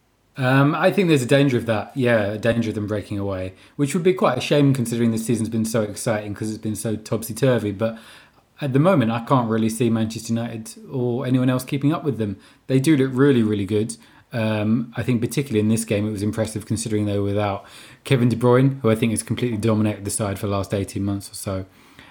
I think there's a danger of that. Yeah, a danger of them breaking away, which would be quite a shame considering this season's been so exciting because it's been so topsy-turvy. But at the moment, I can't really see Manchester United or anyone else keeping up with them. They do look really, really good. I think particularly in this game, it was impressive considering they were without Kevin De Bruyne, who I think has completely dominated the side for the last 18 months or so.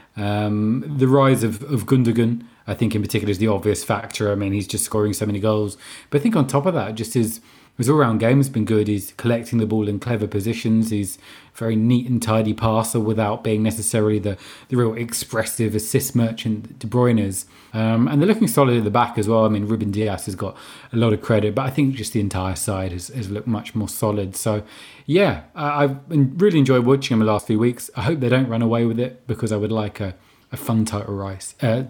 The rise of Gundogan, I think in particular, is the obvious factor. I mean, he's just scoring so many goals. But I think on top of that, just his all-round game has been good. He's collecting the ball in clever positions. He's a very neat and tidy passer without being necessarily the real expressive assist merchant De Bruyne is. And they're looking solid at the back as well. I mean, Ruben Dias has got a lot of credit, but I think just the entire side has looked much more solid. So, yeah, I've really enjoyed watching them the last few weeks. I hope they don't run away with it because I would like a fun title race, I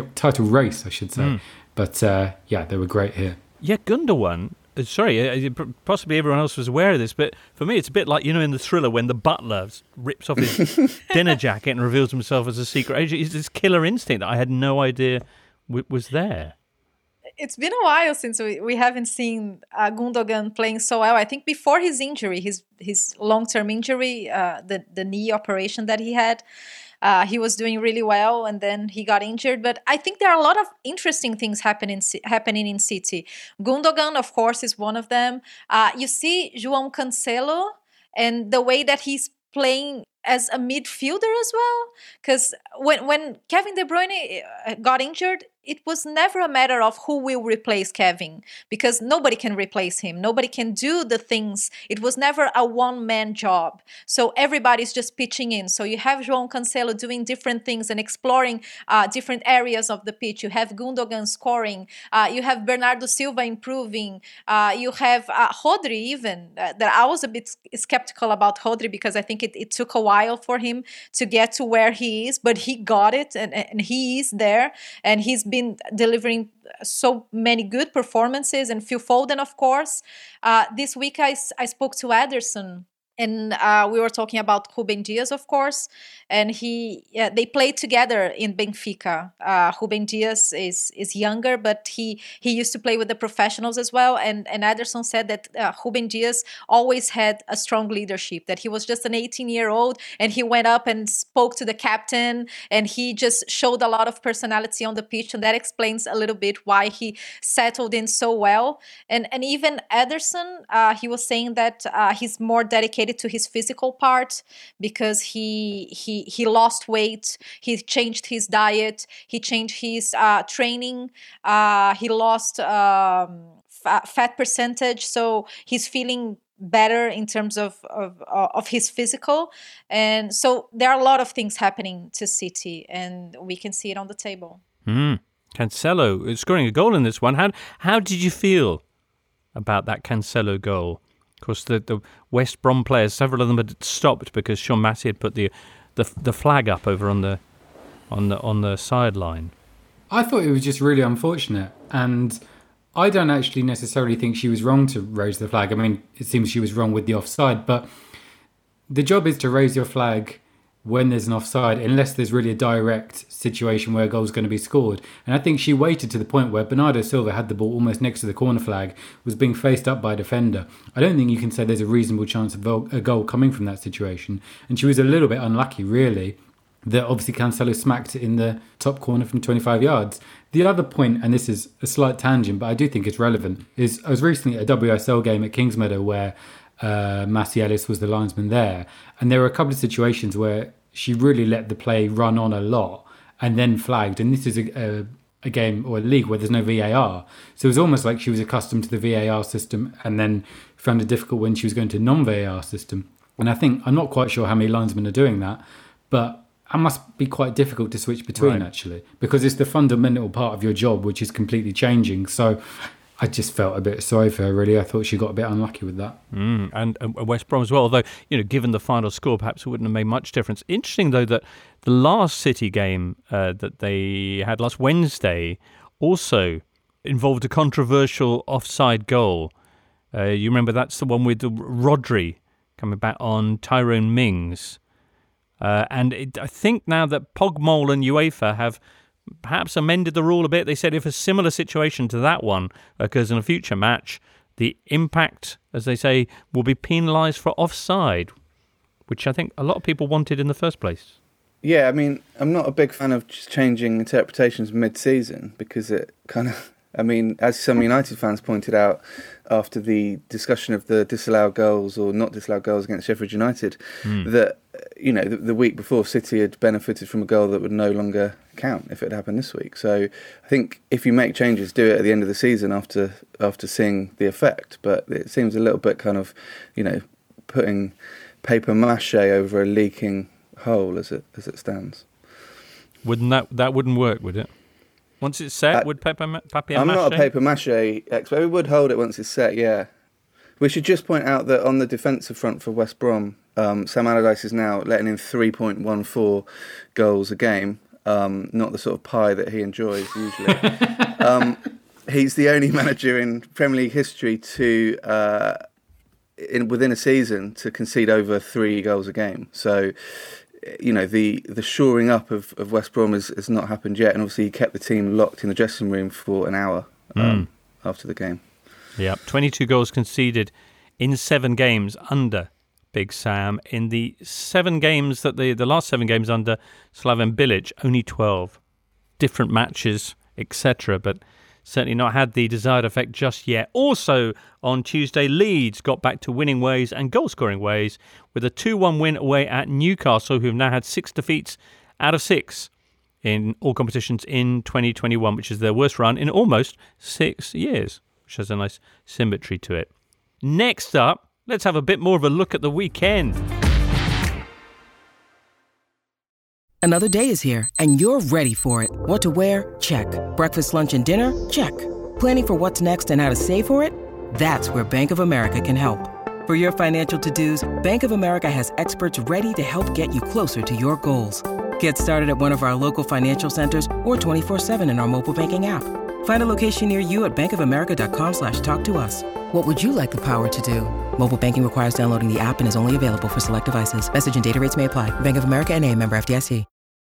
should say. But, they were great here. Yeah, Gundogan. Sorry, possibly everyone else was aware of this, but for me it's a bit like, in the Thriller when the butler rips off his dinner jacket and reveals himself as a secret agent. It's this killer instinct that I had no idea was there. It's been a while since we haven't seen Gundogan playing so well. I think before his injury, his long-term injury, the knee operation that he had, he was doing really well, and then he got injured. But I think there are a lot of interesting things happening in City. Gundogan, of course, is one of them. You see João Cancelo and the way that he's playing as a midfielder as well. Because when Kevin De Bruyne got injured, it was never a matter of who will replace Kevin, because nobody can replace him. Nobody can do the things. It was never a one-man job. So everybody's just pitching in. So you have João Cancelo doing different things and exploring different areas of the pitch. You have Gundogan scoring. You have Bernardo Silva improving. You have Rodri even. That I was a bit skeptical about Rodri because I think it took a while for him to get to where he is, but he got it, and he is there, and he's been delivering so many good performances. And Phil Foden, of course. This week I spoke to Ederson, and we were talking about Ruben Dias, of course, and they played together in Benfica. Ruben Dias is younger, but he used to play with the professionals as well. And Ederson said that Ruben Dias always had a strong leadership, that he was just an 18-year-old, and he went up and spoke to the captain, and he just showed a lot of personality on the pitch, and that explains a little bit why he settled in so well. And even Ederson, he was saying that he's more dedicated to his physical part because he lost weight, he changed his diet, he changed his training, he lost fat percentage, so he's feeling better in terms of his physical. And so there are a lot of things happening to City, and we can see it on the table. Cancelo is scoring a goal in this one. How did you feel about that Cancelo goal? Of course, the West Brom players, several of them had stopped because Sean Massey had put the flag up over on the sideline. I thought it was just really unfortunate, and I don't actually necessarily think she was wrong to raise the flag. I mean, it seems she was wrong with the offside, but the job is to raise your flag when there's an offside, unless there's really a direct situation where a goal's going to be scored. And I think she waited to the point where Bernardo Silva had the ball almost next to the corner flag, was being faced up by a defender. I don't think you can say there's a reasonable chance of a goal coming from that situation. And she was a little bit unlucky, really, that obviously Cancelo smacked it in the top corner from 25 yards. The other point, and this is a slight tangent, but I do think it's relevant, is I was recently at a WSL game at Kingsmeadow where Massey Ellis was the linesman there, and there were a couple of situations where she really let the play run on a lot and then flagged. And this is a game or a league where there's no VAR, so it was almost like she was accustomed to the VAR system and then found it difficult when she was going to non-VAR system. And I think, I'm not quite sure how many linesmen are doing that, but it must be quite difficult to switch between, actually, because it's the fundamental part of your job which is completely changing. So I just felt a bit sorry for her, really. I thought she got a bit unlucky with that. And West Brom as well, although, given the final score, perhaps it wouldn't have made much difference. Interesting, though, that the last City game that they had last Wednesday also involved a controversial offside goal. You remember that's the one with Rodri coming back on Tyrone Mings. I think now that Pogmol and UEFA have perhaps amended the rule a bit. They said if a similar situation to that one occurs in a future match, the impact, as they say, will be penalised for offside, which I think a lot of people wanted in the first place. Yeah, I mean, I'm not a big fan of just changing interpretations mid-season because it kind of, I mean, as some United fans pointed out after the discussion of the disallowed goals or not disallowed goals against Sheffield United, that, the week before City had benefited from a goal that would no longer count if it had happened this week. So I think if you make changes, do it at the end of the season after seeing the effect. But it seems a little bit kind of, putting paper mache over a leaking hole as it stands. Wouldn't that wouldn't work, would it? Once it's set, would paper mache? I'm not a paper mache expert. We would hold it once it's set, yeah. We should just point out that on the defensive front for West Brom, Sam Allardyce is now letting in 3.14 goals a game, not the sort of pie that he enjoys usually. He's the only manager in Premier League history to, within a season, to concede over 3 goals a game. So, the shoring up of West Brom has not happened yet, and obviously he kept the team locked in the dressing room for an hour after the game. Yeah, 22 goals conceded in 7 games under Big Sam. In the 7 games that the last 7 games under Slaven Bilic, only 12. Different matches, etc., but certainly not had the desired effect just yet. Also, on Tuesday, Leeds got back to winning ways and goal-scoring ways with a 2-1 win away at Newcastle, who have now had 6 defeats out of 6 in all competitions in 2021, which is their worst run in almost 6 years, which has a nice symmetry to it. Next up, let's have a bit more of a look at the weekend. Another day is here, and you're ready for it. What to wear? Check. Breakfast, lunch, and dinner? Check. Planning for what's next and how to save for it? That's where Bank of America can help. For your financial to-dos, Bank of America has experts ready to help get you closer to your goals. Get started at one of our local financial centers or 24/7 in our mobile banking app. Find a location near you at bankofamerica.com/talktous. What would you like the power to do? Mobile banking requires downloading the app and is only available for select devices. Message and data rates may apply. Bank of America NA, member FDIC.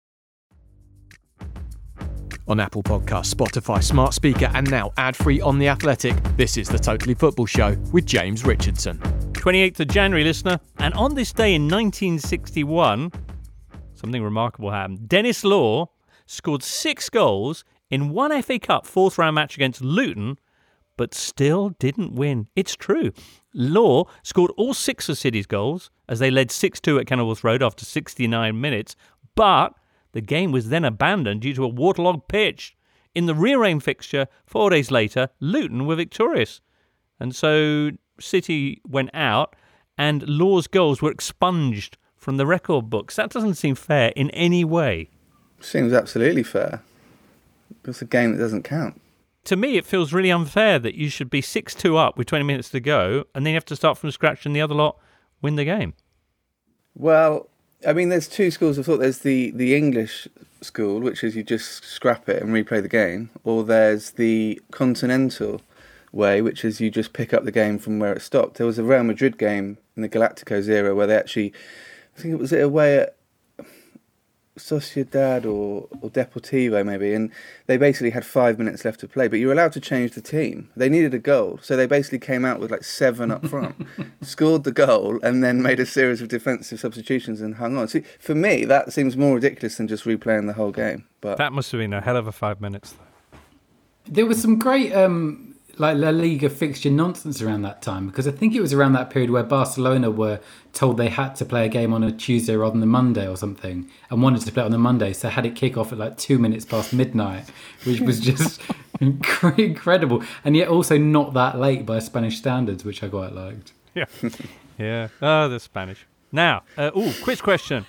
On Apple Podcasts, Spotify, Smart Speaker, and now ad-free on The Athletic, this is the Totally Football Show with James Richardson. 28th of January, listener, and on this day in 1961, something remarkable happened. Denis Law scored 6 goals in one FA Cup 4th round match against Luton, but still didn't win. It's true. Law scored all 6 of City's goals as they led 6-2 at Kenilworth Road after 69 minutes, but the game was then abandoned due to a waterlogged pitch. In the rearranged fixture 4 days later, Luton were victorious. And so City went out and Law's goals were expunged from the record books. That doesn't seem fair in any way. Seems absolutely fair. It's a game that doesn't count. to me, it feels really unfair that you should be 6-2 up with 20 minutes to go, and then you have to start from scratch and the other lot win the game. Well, I mean, there's two schools of thought. There's the English school, which is you just scrap it and replay the game, or there's the continental way, which is you just pick up the game from where it stopped. There was a Real Madrid game in the Galacticos era where they actually, I think it was away at Sociedad or Deportivo maybe, and they basically had 5 minutes left to play, but you were allowed to change the team. They needed a goal, so they basically came out with like 7 up front, scored the goal, and then made a series of defensive substitutions and hung on. See, for me, that seems more ridiculous than just replaying the whole game. But that must have been a hell of a 5 minutes, though. There was some great like La Liga fixture nonsense around that time, because I think it was around that period where Barcelona were told they had to play a game on a Tuesday rather than a Monday or something, and wanted to play it on a Monday, so had it kick off at like 2 minutes past midnight, which was just incredible, and yet also not that late by Spanish standards, which I quite liked. Yeah, yeah. Oh, the Spanish. Now, quiz question.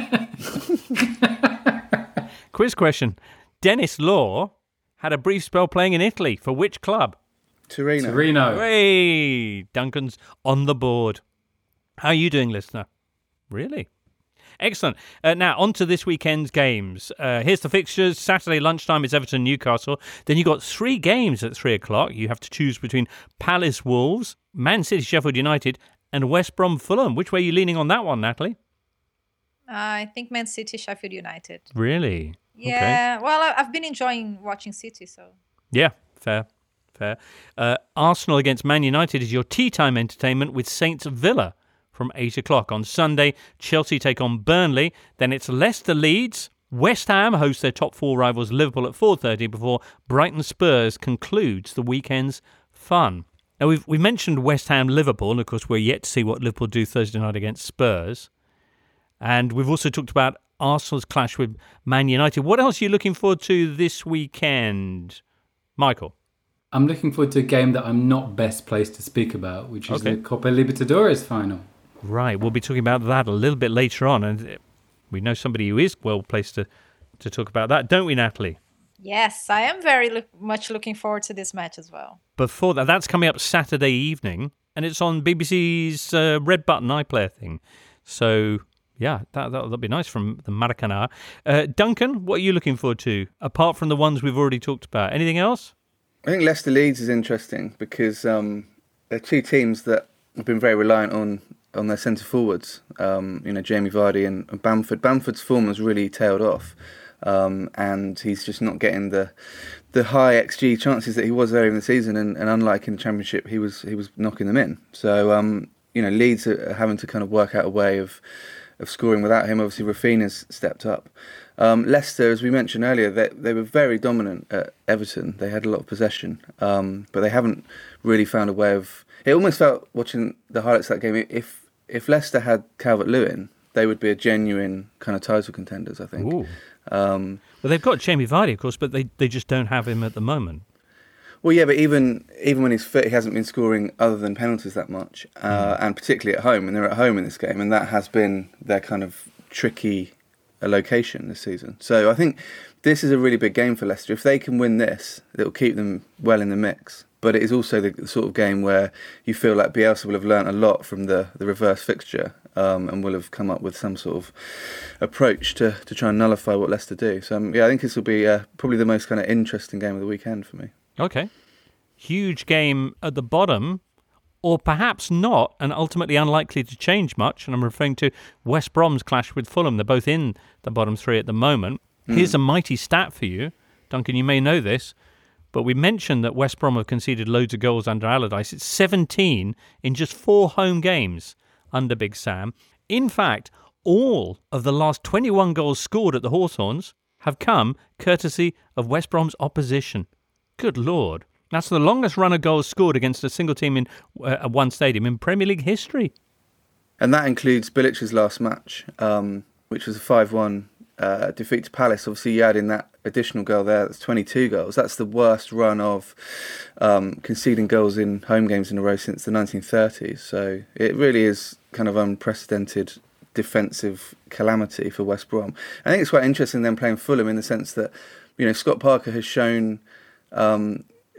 Quiz question. Denis Law had a brief spell playing in Italy. For which club? Torino. Hey, Duncan's on the board. How are you doing, listener? Really? Excellent. Now, on to this weekend's games. Here's the fixtures. Saturday lunchtime is Everton-Newcastle. Then you've got 3 games at 3 o'clock. You have to choose between Palace-Wolves, Man City-Sheffield United, and West Brom-Fulham. Which way are you leaning on that one, Natalie? I think Man City-Sheffield United. Really? Yeah. Okay. Well, I've been enjoying watching City, so... Yeah, fair. Arsenal against Man United is your tea time entertainment with Saints Villa from 8 o'clock. On Sunday, Chelsea take on Burnley. Then it's Leicester Leeds. West Ham host their top 4 rivals Liverpool at 4:30 before Brighton Spurs concludes the weekend's fun. Now, we've mentioned West Ham Liverpool, and of course we're yet to see what Liverpool do Thursday night against Spurs. And we've also talked about Arsenal's clash with Man United. What else are you looking forward to this weekend, Michael? I'm looking forward to a game that I'm not best placed to speak about, which is the Copa Libertadores final. Right, we'll be talking about that a little bit later on, and we know somebody who is well placed to talk about that, don't we, Natalie? Yes, I am very much looking forward to this match as well. Before that's coming up Saturday evening, and it's on BBC's Red Button iPlayer thing. So, yeah, that'll be nice from the Maracanã. Duncan, what are you looking forward to, apart from the ones we've already talked about? Anything else? I think Leicester Leeds is interesting because they're 2 teams that have been very reliant on their centre forwards. Jamie Vardy and Bamford. Bamford's form has really tailed off, and he's just not getting the high XG chances that he was earlier in the season. And unlike in the Championship, he was knocking them in. So Leeds are having to kind of work out a way of scoring without him. Obviously, Rafinha's stepped up. Leicester, as we mentioned earlier, they were very dominant at Everton. They had a lot of possession, but they haven't really found a way of... It almost felt, watching the highlights of that game, if Leicester had Calvert-Lewin, they would be a genuine kind of title contenders, I think. Ooh. Well, they've got Jamie Vardy, of course, but they just don't have him at the moment. Well, yeah, but even when he's fit, he hasn't been scoring other than penalties that much, and particularly at home, and they're at home in this game, and that has been their kind of tricky location this season. So I think this is a really big game for Leicester. If they can win this, it will keep them well in the mix. But it is also the sort of game where you feel like Bielsa will have learnt a lot from the reverse fixture, and will have come up with some sort of approach to try and nullify what Leicester do. So I think this will be probably the most kind of interesting game of the weekend for me. Okay. Huge game at the bottom, or perhaps not, and ultimately unlikely to change much. And I'm referring to West Brom's clash with Fulham. They're both in the bottom 3 at the moment. Here's a mighty stat for you. Duncan, you may know this, but we mentioned that West Brom have conceded loads of goals under Allardyce. It's 17 in just 4 home games under Big Sam. In fact, all of the last 21 goals scored at the Hawthorns have come courtesy of West Brom's opposition. Good Lord. That's the longest run of goals scored against a single team in one stadium in Premier League history. And that includes Bilic's last match, which was a 5-1 defeat to Palace. Obviously, you add in that additional goal there, that's 22 goals. That's the worst run of conceding goals in home games in a row since the 1930s. So it really is kind of unprecedented defensive calamity for West Brom. I think it's quite interesting them playing Fulham in the sense that, Scott Parker has shown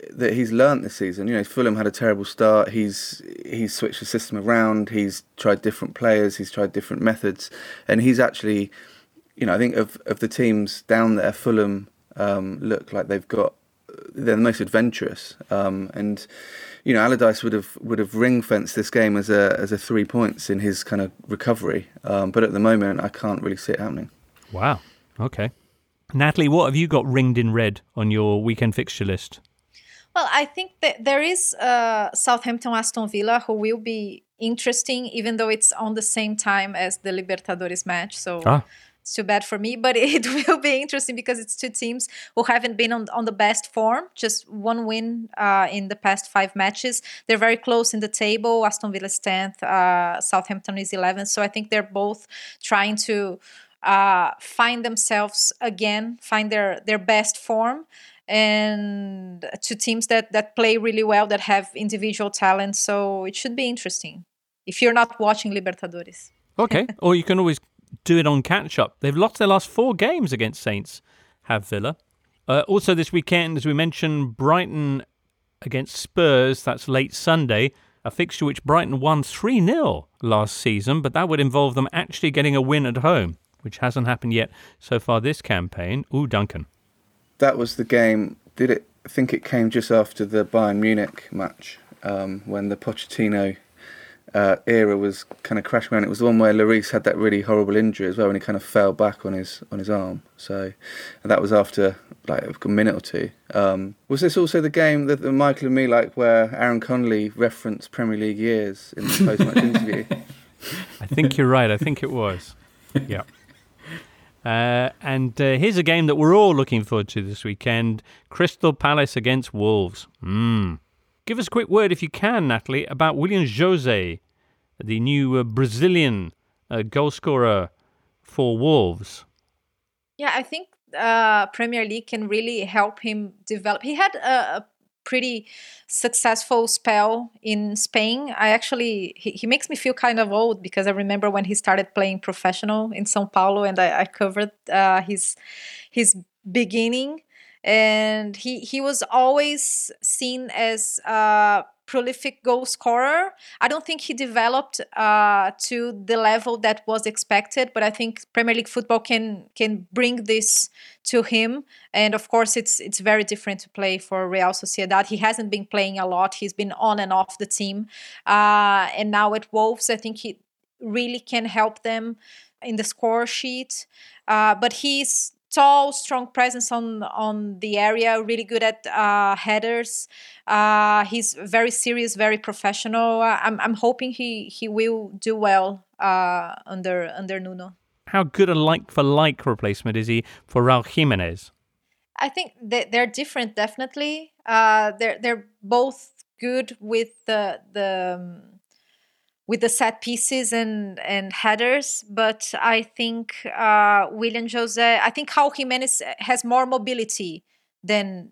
that he's learnt this season. You know, Fulham had a terrible start. He's switched the system around. He's tried different players. He's tried different methods, and he's actually, you know, I think of the teams down there, Fulham look like they're the most adventurous. And you know, Allardyce would have ring fenced this game as a 3 points in his kind of recovery. But at the moment, I can't really see it happening. Wow. Okay. Natalie, what have you got ringed in red on your weekend fixture list? Well, I think that there is Southampton-Aston Villa who will be interesting, even though it's on the same time as the Libertadores match. So it's too bad for me, but it will be interesting because it's two teams who haven't been on the best form. Just one win in the past 5 matches. They're very close in the table. Aston Villa is 10th, Southampton is 11th. So I think they're both trying to find themselves again, find their best form. And two teams that play really well, that have individual talent. So it should be interesting if you're not watching Libertadores. Okay, or you can always do it on catch-up. They've lost their last 4 games against Saints, have Villa. Also this weekend, as we mentioned, Brighton against Spurs. That's late Sunday, a fixture which Brighton won 3-0 last season, but that would involve them actually getting a win at home, which hasn't happened yet so far this campaign. Ooh, Duncan. That was the game. I think it came just after the Bayern Munich match, when the Pochettino era was kind of crashing around. It was the one where Lloris had that really horrible injury as well, and he kind of fell back on his arm. So, and that was after like a minute or two. Was this also the game that Michael and me like, where Aaron Connolly referenced Premier League years in the post-match interview? I think you're right. I think it was. Yeah. And here's a game that we're all looking forward to this weekend. Crystal Palace against Wolves. Give us a quick word, if you can, Natalie, about Willian José, the new Brazilian goal scorer for Wolves. Yeah, I think Premier League can really help him develop. He had a pretty successful spell in Spain. He makes me feel kind of old because I remember when he started playing professional in São Paulo, and I covered his beginning. And he was always seen as a prolific goal scorer. I don't think he developed to the level that was expected, but I think Premier League football can bring this to him. And of course, it's very different to play for Real Sociedad. He hasn't been playing a lot. He's been on and off the team. And now at Wolves, I think he really can help them in the score sheet. But he's tall, strong presence on the area, really good at headers. He's very serious, very professional. I'm hoping he will do well under Nuno. How good a like-for-like replacement is he for Raul Jimenez? I think they're different, definitely. They're both good with the set pieces and headers, but I think Willian José, I think Raul Jimenez has more mobility than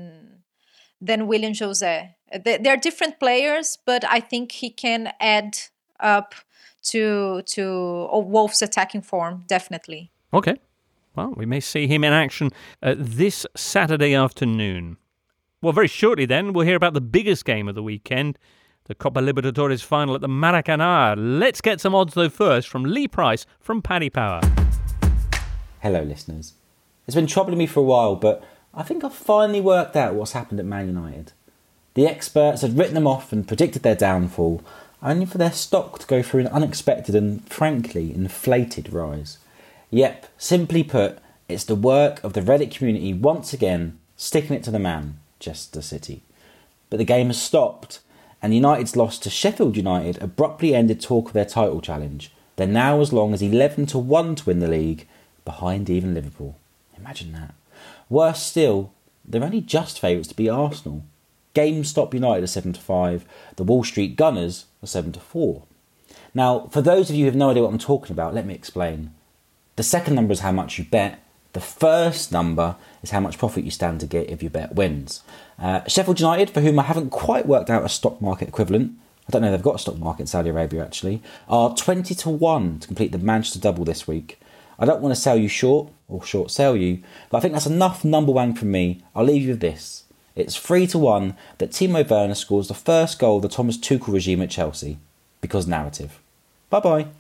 Willian José. They're different players, but I think he can add up to Wolves' attacking form, definitely. Okay. Well, we may see him in action this Saturday afternoon. Well, very shortly then, we'll hear about the biggest game of the weekend, the Copa Libertadores final at the Maracanã. Let's get some odds, though, first from Lee Price from Paddy Power. Hello, listeners. It's been troubling me for a while, but I think I've finally worked out what's happened at Man United. The experts had written them off and predicted their downfall, only for their stock to go through an unexpected and, frankly, inflated rise. Yep, simply put, it's the work of the Reddit community once again sticking it to the man, Chester City. But the game has stopped, and United's loss to Sheffield United abruptly ended talk of their title challenge. They're now as long as 11-1 to win the league, behind even Liverpool. Imagine that. Worse still, they're only just favourites to beat Arsenal. GameStop United are 7-5, the Wall Street Gunners are 7-4. Now, for those of you who have no idea what I'm talking about, let me explain. The second number is how much you bet. The first number is how much profit you stand to get if your bet wins. Sheffield United, for whom I haven't quite worked out a stock market equivalent, I don't know if they've got a stock market in Saudi Arabia actually, are 20-1 to complete the Manchester double this week. I don't want to sell you short or short sell you, but I think that's enough number one from me. I'll leave you with this. It's 3-1 that Timo Werner scores the first goal of the Thomas Tuchel regime at Chelsea. Because narrative. Bye-bye.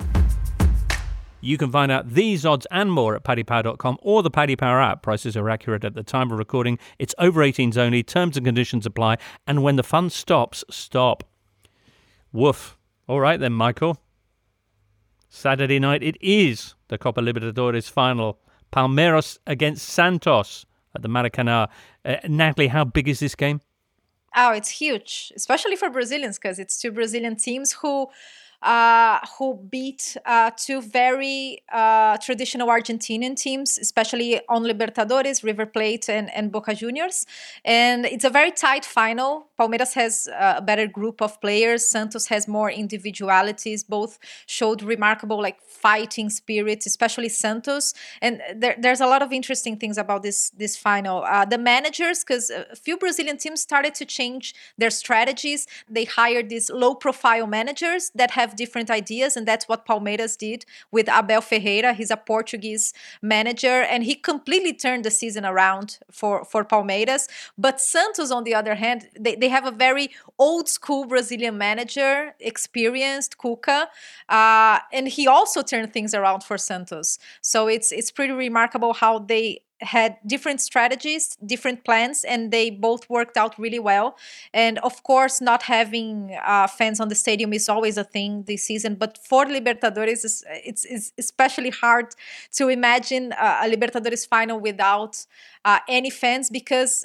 You can find out these odds and more at paddypower.com or the Paddy Power app. Prices are accurate at the time of recording. It's over 18s only. Terms and conditions apply. And when the fun stops, stop. Woof. All right then, Michael. Saturday night it is the Copa Libertadores final. Palmeiras against Santos at the Maracanã. Natalie, how big is this game? Oh, it's huge, especially for Brazilians, because it's two Brazilian teams who beat two very traditional Argentinian teams, especially on Libertadores, River Plate and Boca Juniors. And it's a very tight final. Palmeiras has a better group of players. Santos has more individualities. Both showed remarkable fighting spirits, especially Santos. And there's a lot of interesting things about this final. The managers, because a few Brazilian teams started to change their strategies. They hired these low-profile managers that have different ideas, and that's what Palmeiras did with Abel Ferreira. He's a Portuguese manager, and he completely turned the season around for Palmeiras. But Santos, on the other hand, they have a very old-school Brazilian manager, experienced, Cuca, and he also turned things around for Santos. So it's pretty remarkable how they had different strategies, different plans, and they both worked out really well. And of course, not having fans on the stadium is always a thing this season. But for Libertadores, it's especially hard to imagine a Libertadores final without any fans, because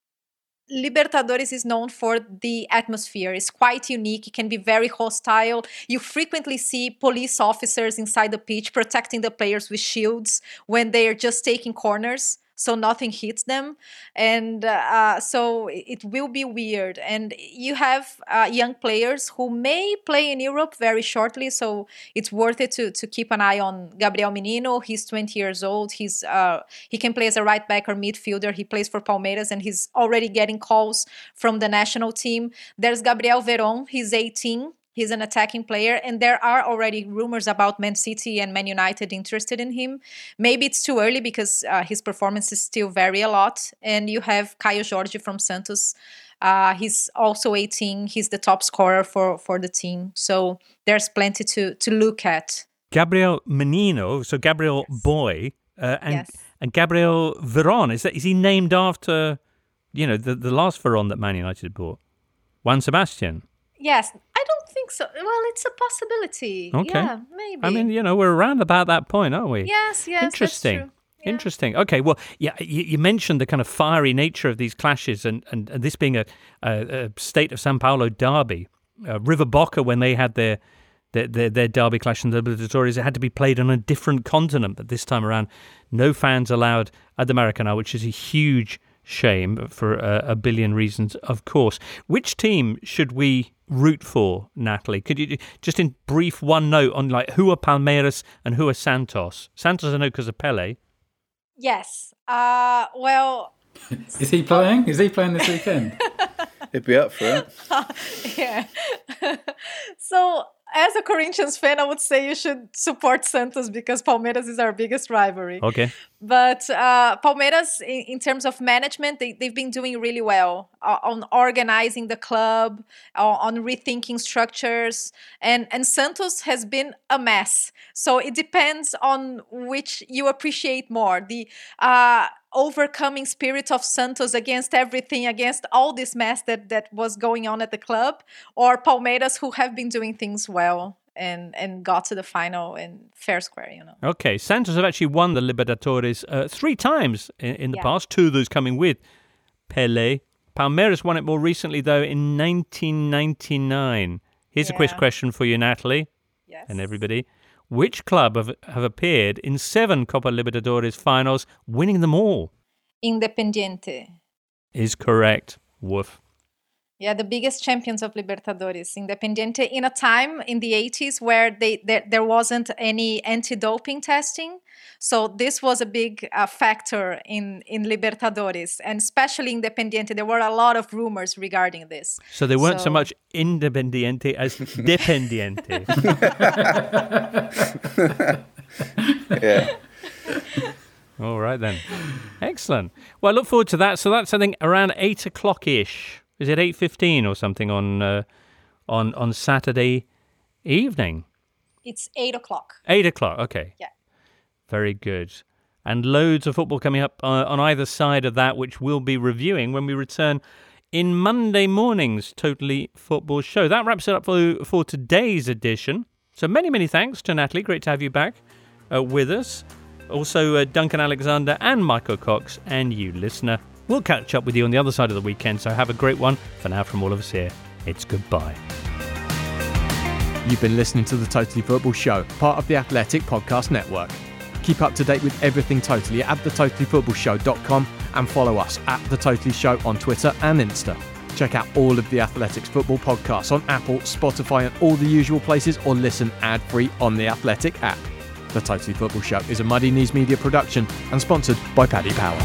Libertadores is known for the atmosphere. It's quite unique. It can be very hostile. You frequently see police officers inside the pitch protecting the players with shields when they are just taking corners, so nothing hits them. And so it will be weird. And you have young players who may play in Europe very shortly, so it's worth it to keep an eye on Gabriel Menino. He's 20 years old. He can play as a right back or midfielder. He plays for Palmeiras, and he's already getting calls from the national team. There's Gabriel Veron. He's 18. He's an attacking player, and there are already rumors about Man City and Man United interested in him. Maybe it's too early because his performances still vary a lot. And you have Caio Jorge from Santos. He's also 18. He's the top scorer for the team. So there's plenty to look at. Gabriel Menino, so Gabriel Boy, and Gabriel Veron. Is he named after, the last Veron that Man United bought? Juan Sebastian. Yes, I don't think so. Well, it's a possibility. Okay. Yeah, maybe. I mean, we're around about that point, aren't we? Yes, Interesting. That's true. Yeah. Interesting. Okay, well, yeah, you mentioned the kind of fiery nature of these clashes, and this being a State of São Paulo derby. River Boca, when they had their derby clash in the Libertadores, it had to be played on a different continent, but this time around, no fans allowed at the Maracanã, which is a huge shame for a billion reasons, of course. Which team should we root for, Natalie? Could you just in brief one note on who are Palmeiras and who are Santos? Santos I know because of Pele. Yes. Well, Is he playing? Is he playing this weekend? He'd be up for it. Yeah. So, as a Corinthians fan, I would say you should support Santos because Palmeiras is our biggest rivalry. Okay. But Palmeiras, in terms of management, they've been doing really well on organizing the club, on rethinking structures. And Santos has been a mess. So it depends on which you appreciate more. The overcoming spirit of Santos against everything, against all this mess that was going on at the club, or Palmeiras, who have been doing things well and got to the final in fair square, Okay, Santos have actually won the Libertadores 3 times in the past, 2 of those coming with Pele. Palmeiras won it more recently, though, in 1999. Here's a quiz question for you, Natalie, and everybody. Which club have appeared in 7 Copa Libertadores finals, winning them all? Independiente. Is correct. Woof. Yeah, the biggest champions of Libertadores, Independiente, in a time in the 80s where there wasn't any anti-doping testing. So this was a big factor in Libertadores, and especially Independiente. There were a lot of rumors regarding this. So they weren't so much Independiente as Dependiente. Yeah. All right then. Excellent. Well, I look forward to that. So that's something around 8 o'clock-ish. Is it 8:15 or something on Saturday evening? It's 8 o'clock. 8 o'clock, okay. Yeah. Very good. And loads of football coming up on either side of that, which we'll be reviewing when we return in Monday morning's Totally Football show. That wraps it up for today's edition. So many thanks to Natalie. Great to have you back with us. Also, Duncan Alexander and Michael Cox, and you, listener. We'll catch up with you on the other side of the weekend, so have a great one. For now, from all of us here, it's goodbye. You've been listening to The Totally Football Show, part of the Athletic Podcast Network. Keep up to date with everything Totally at thetotallyfootballshow.com and follow us at The Totally Show on Twitter and Insta. Check out all of the Athletics football podcasts on Apple, Spotify and all the usual places, or listen ad-free on the Athletic app. The Totally Football Show is a Muddy Knees Media production and sponsored by Paddy Power.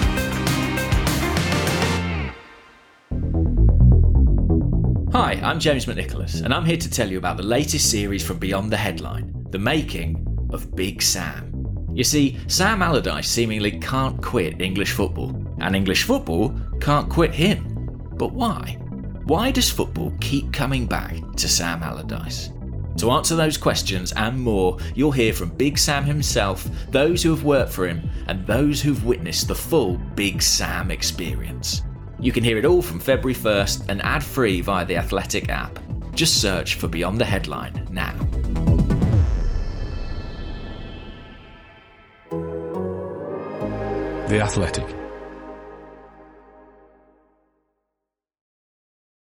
Hi, I'm James McNicholas, and I'm here to tell you about the latest series from Beyond the Headline, The Making of Big Sam. You see, Sam Allardyce seemingly can't quit English football, and English football can't quit him. But why? Why does football keep coming back to Sam Allardyce? To answer those questions and more, you'll hear from Big Sam himself, those who have worked for him, and those who've witnessed the full Big Sam experience. You can hear it all from February 1st and ad-free via the Athletic app. Just search for Beyond the Headline now. The Athletic.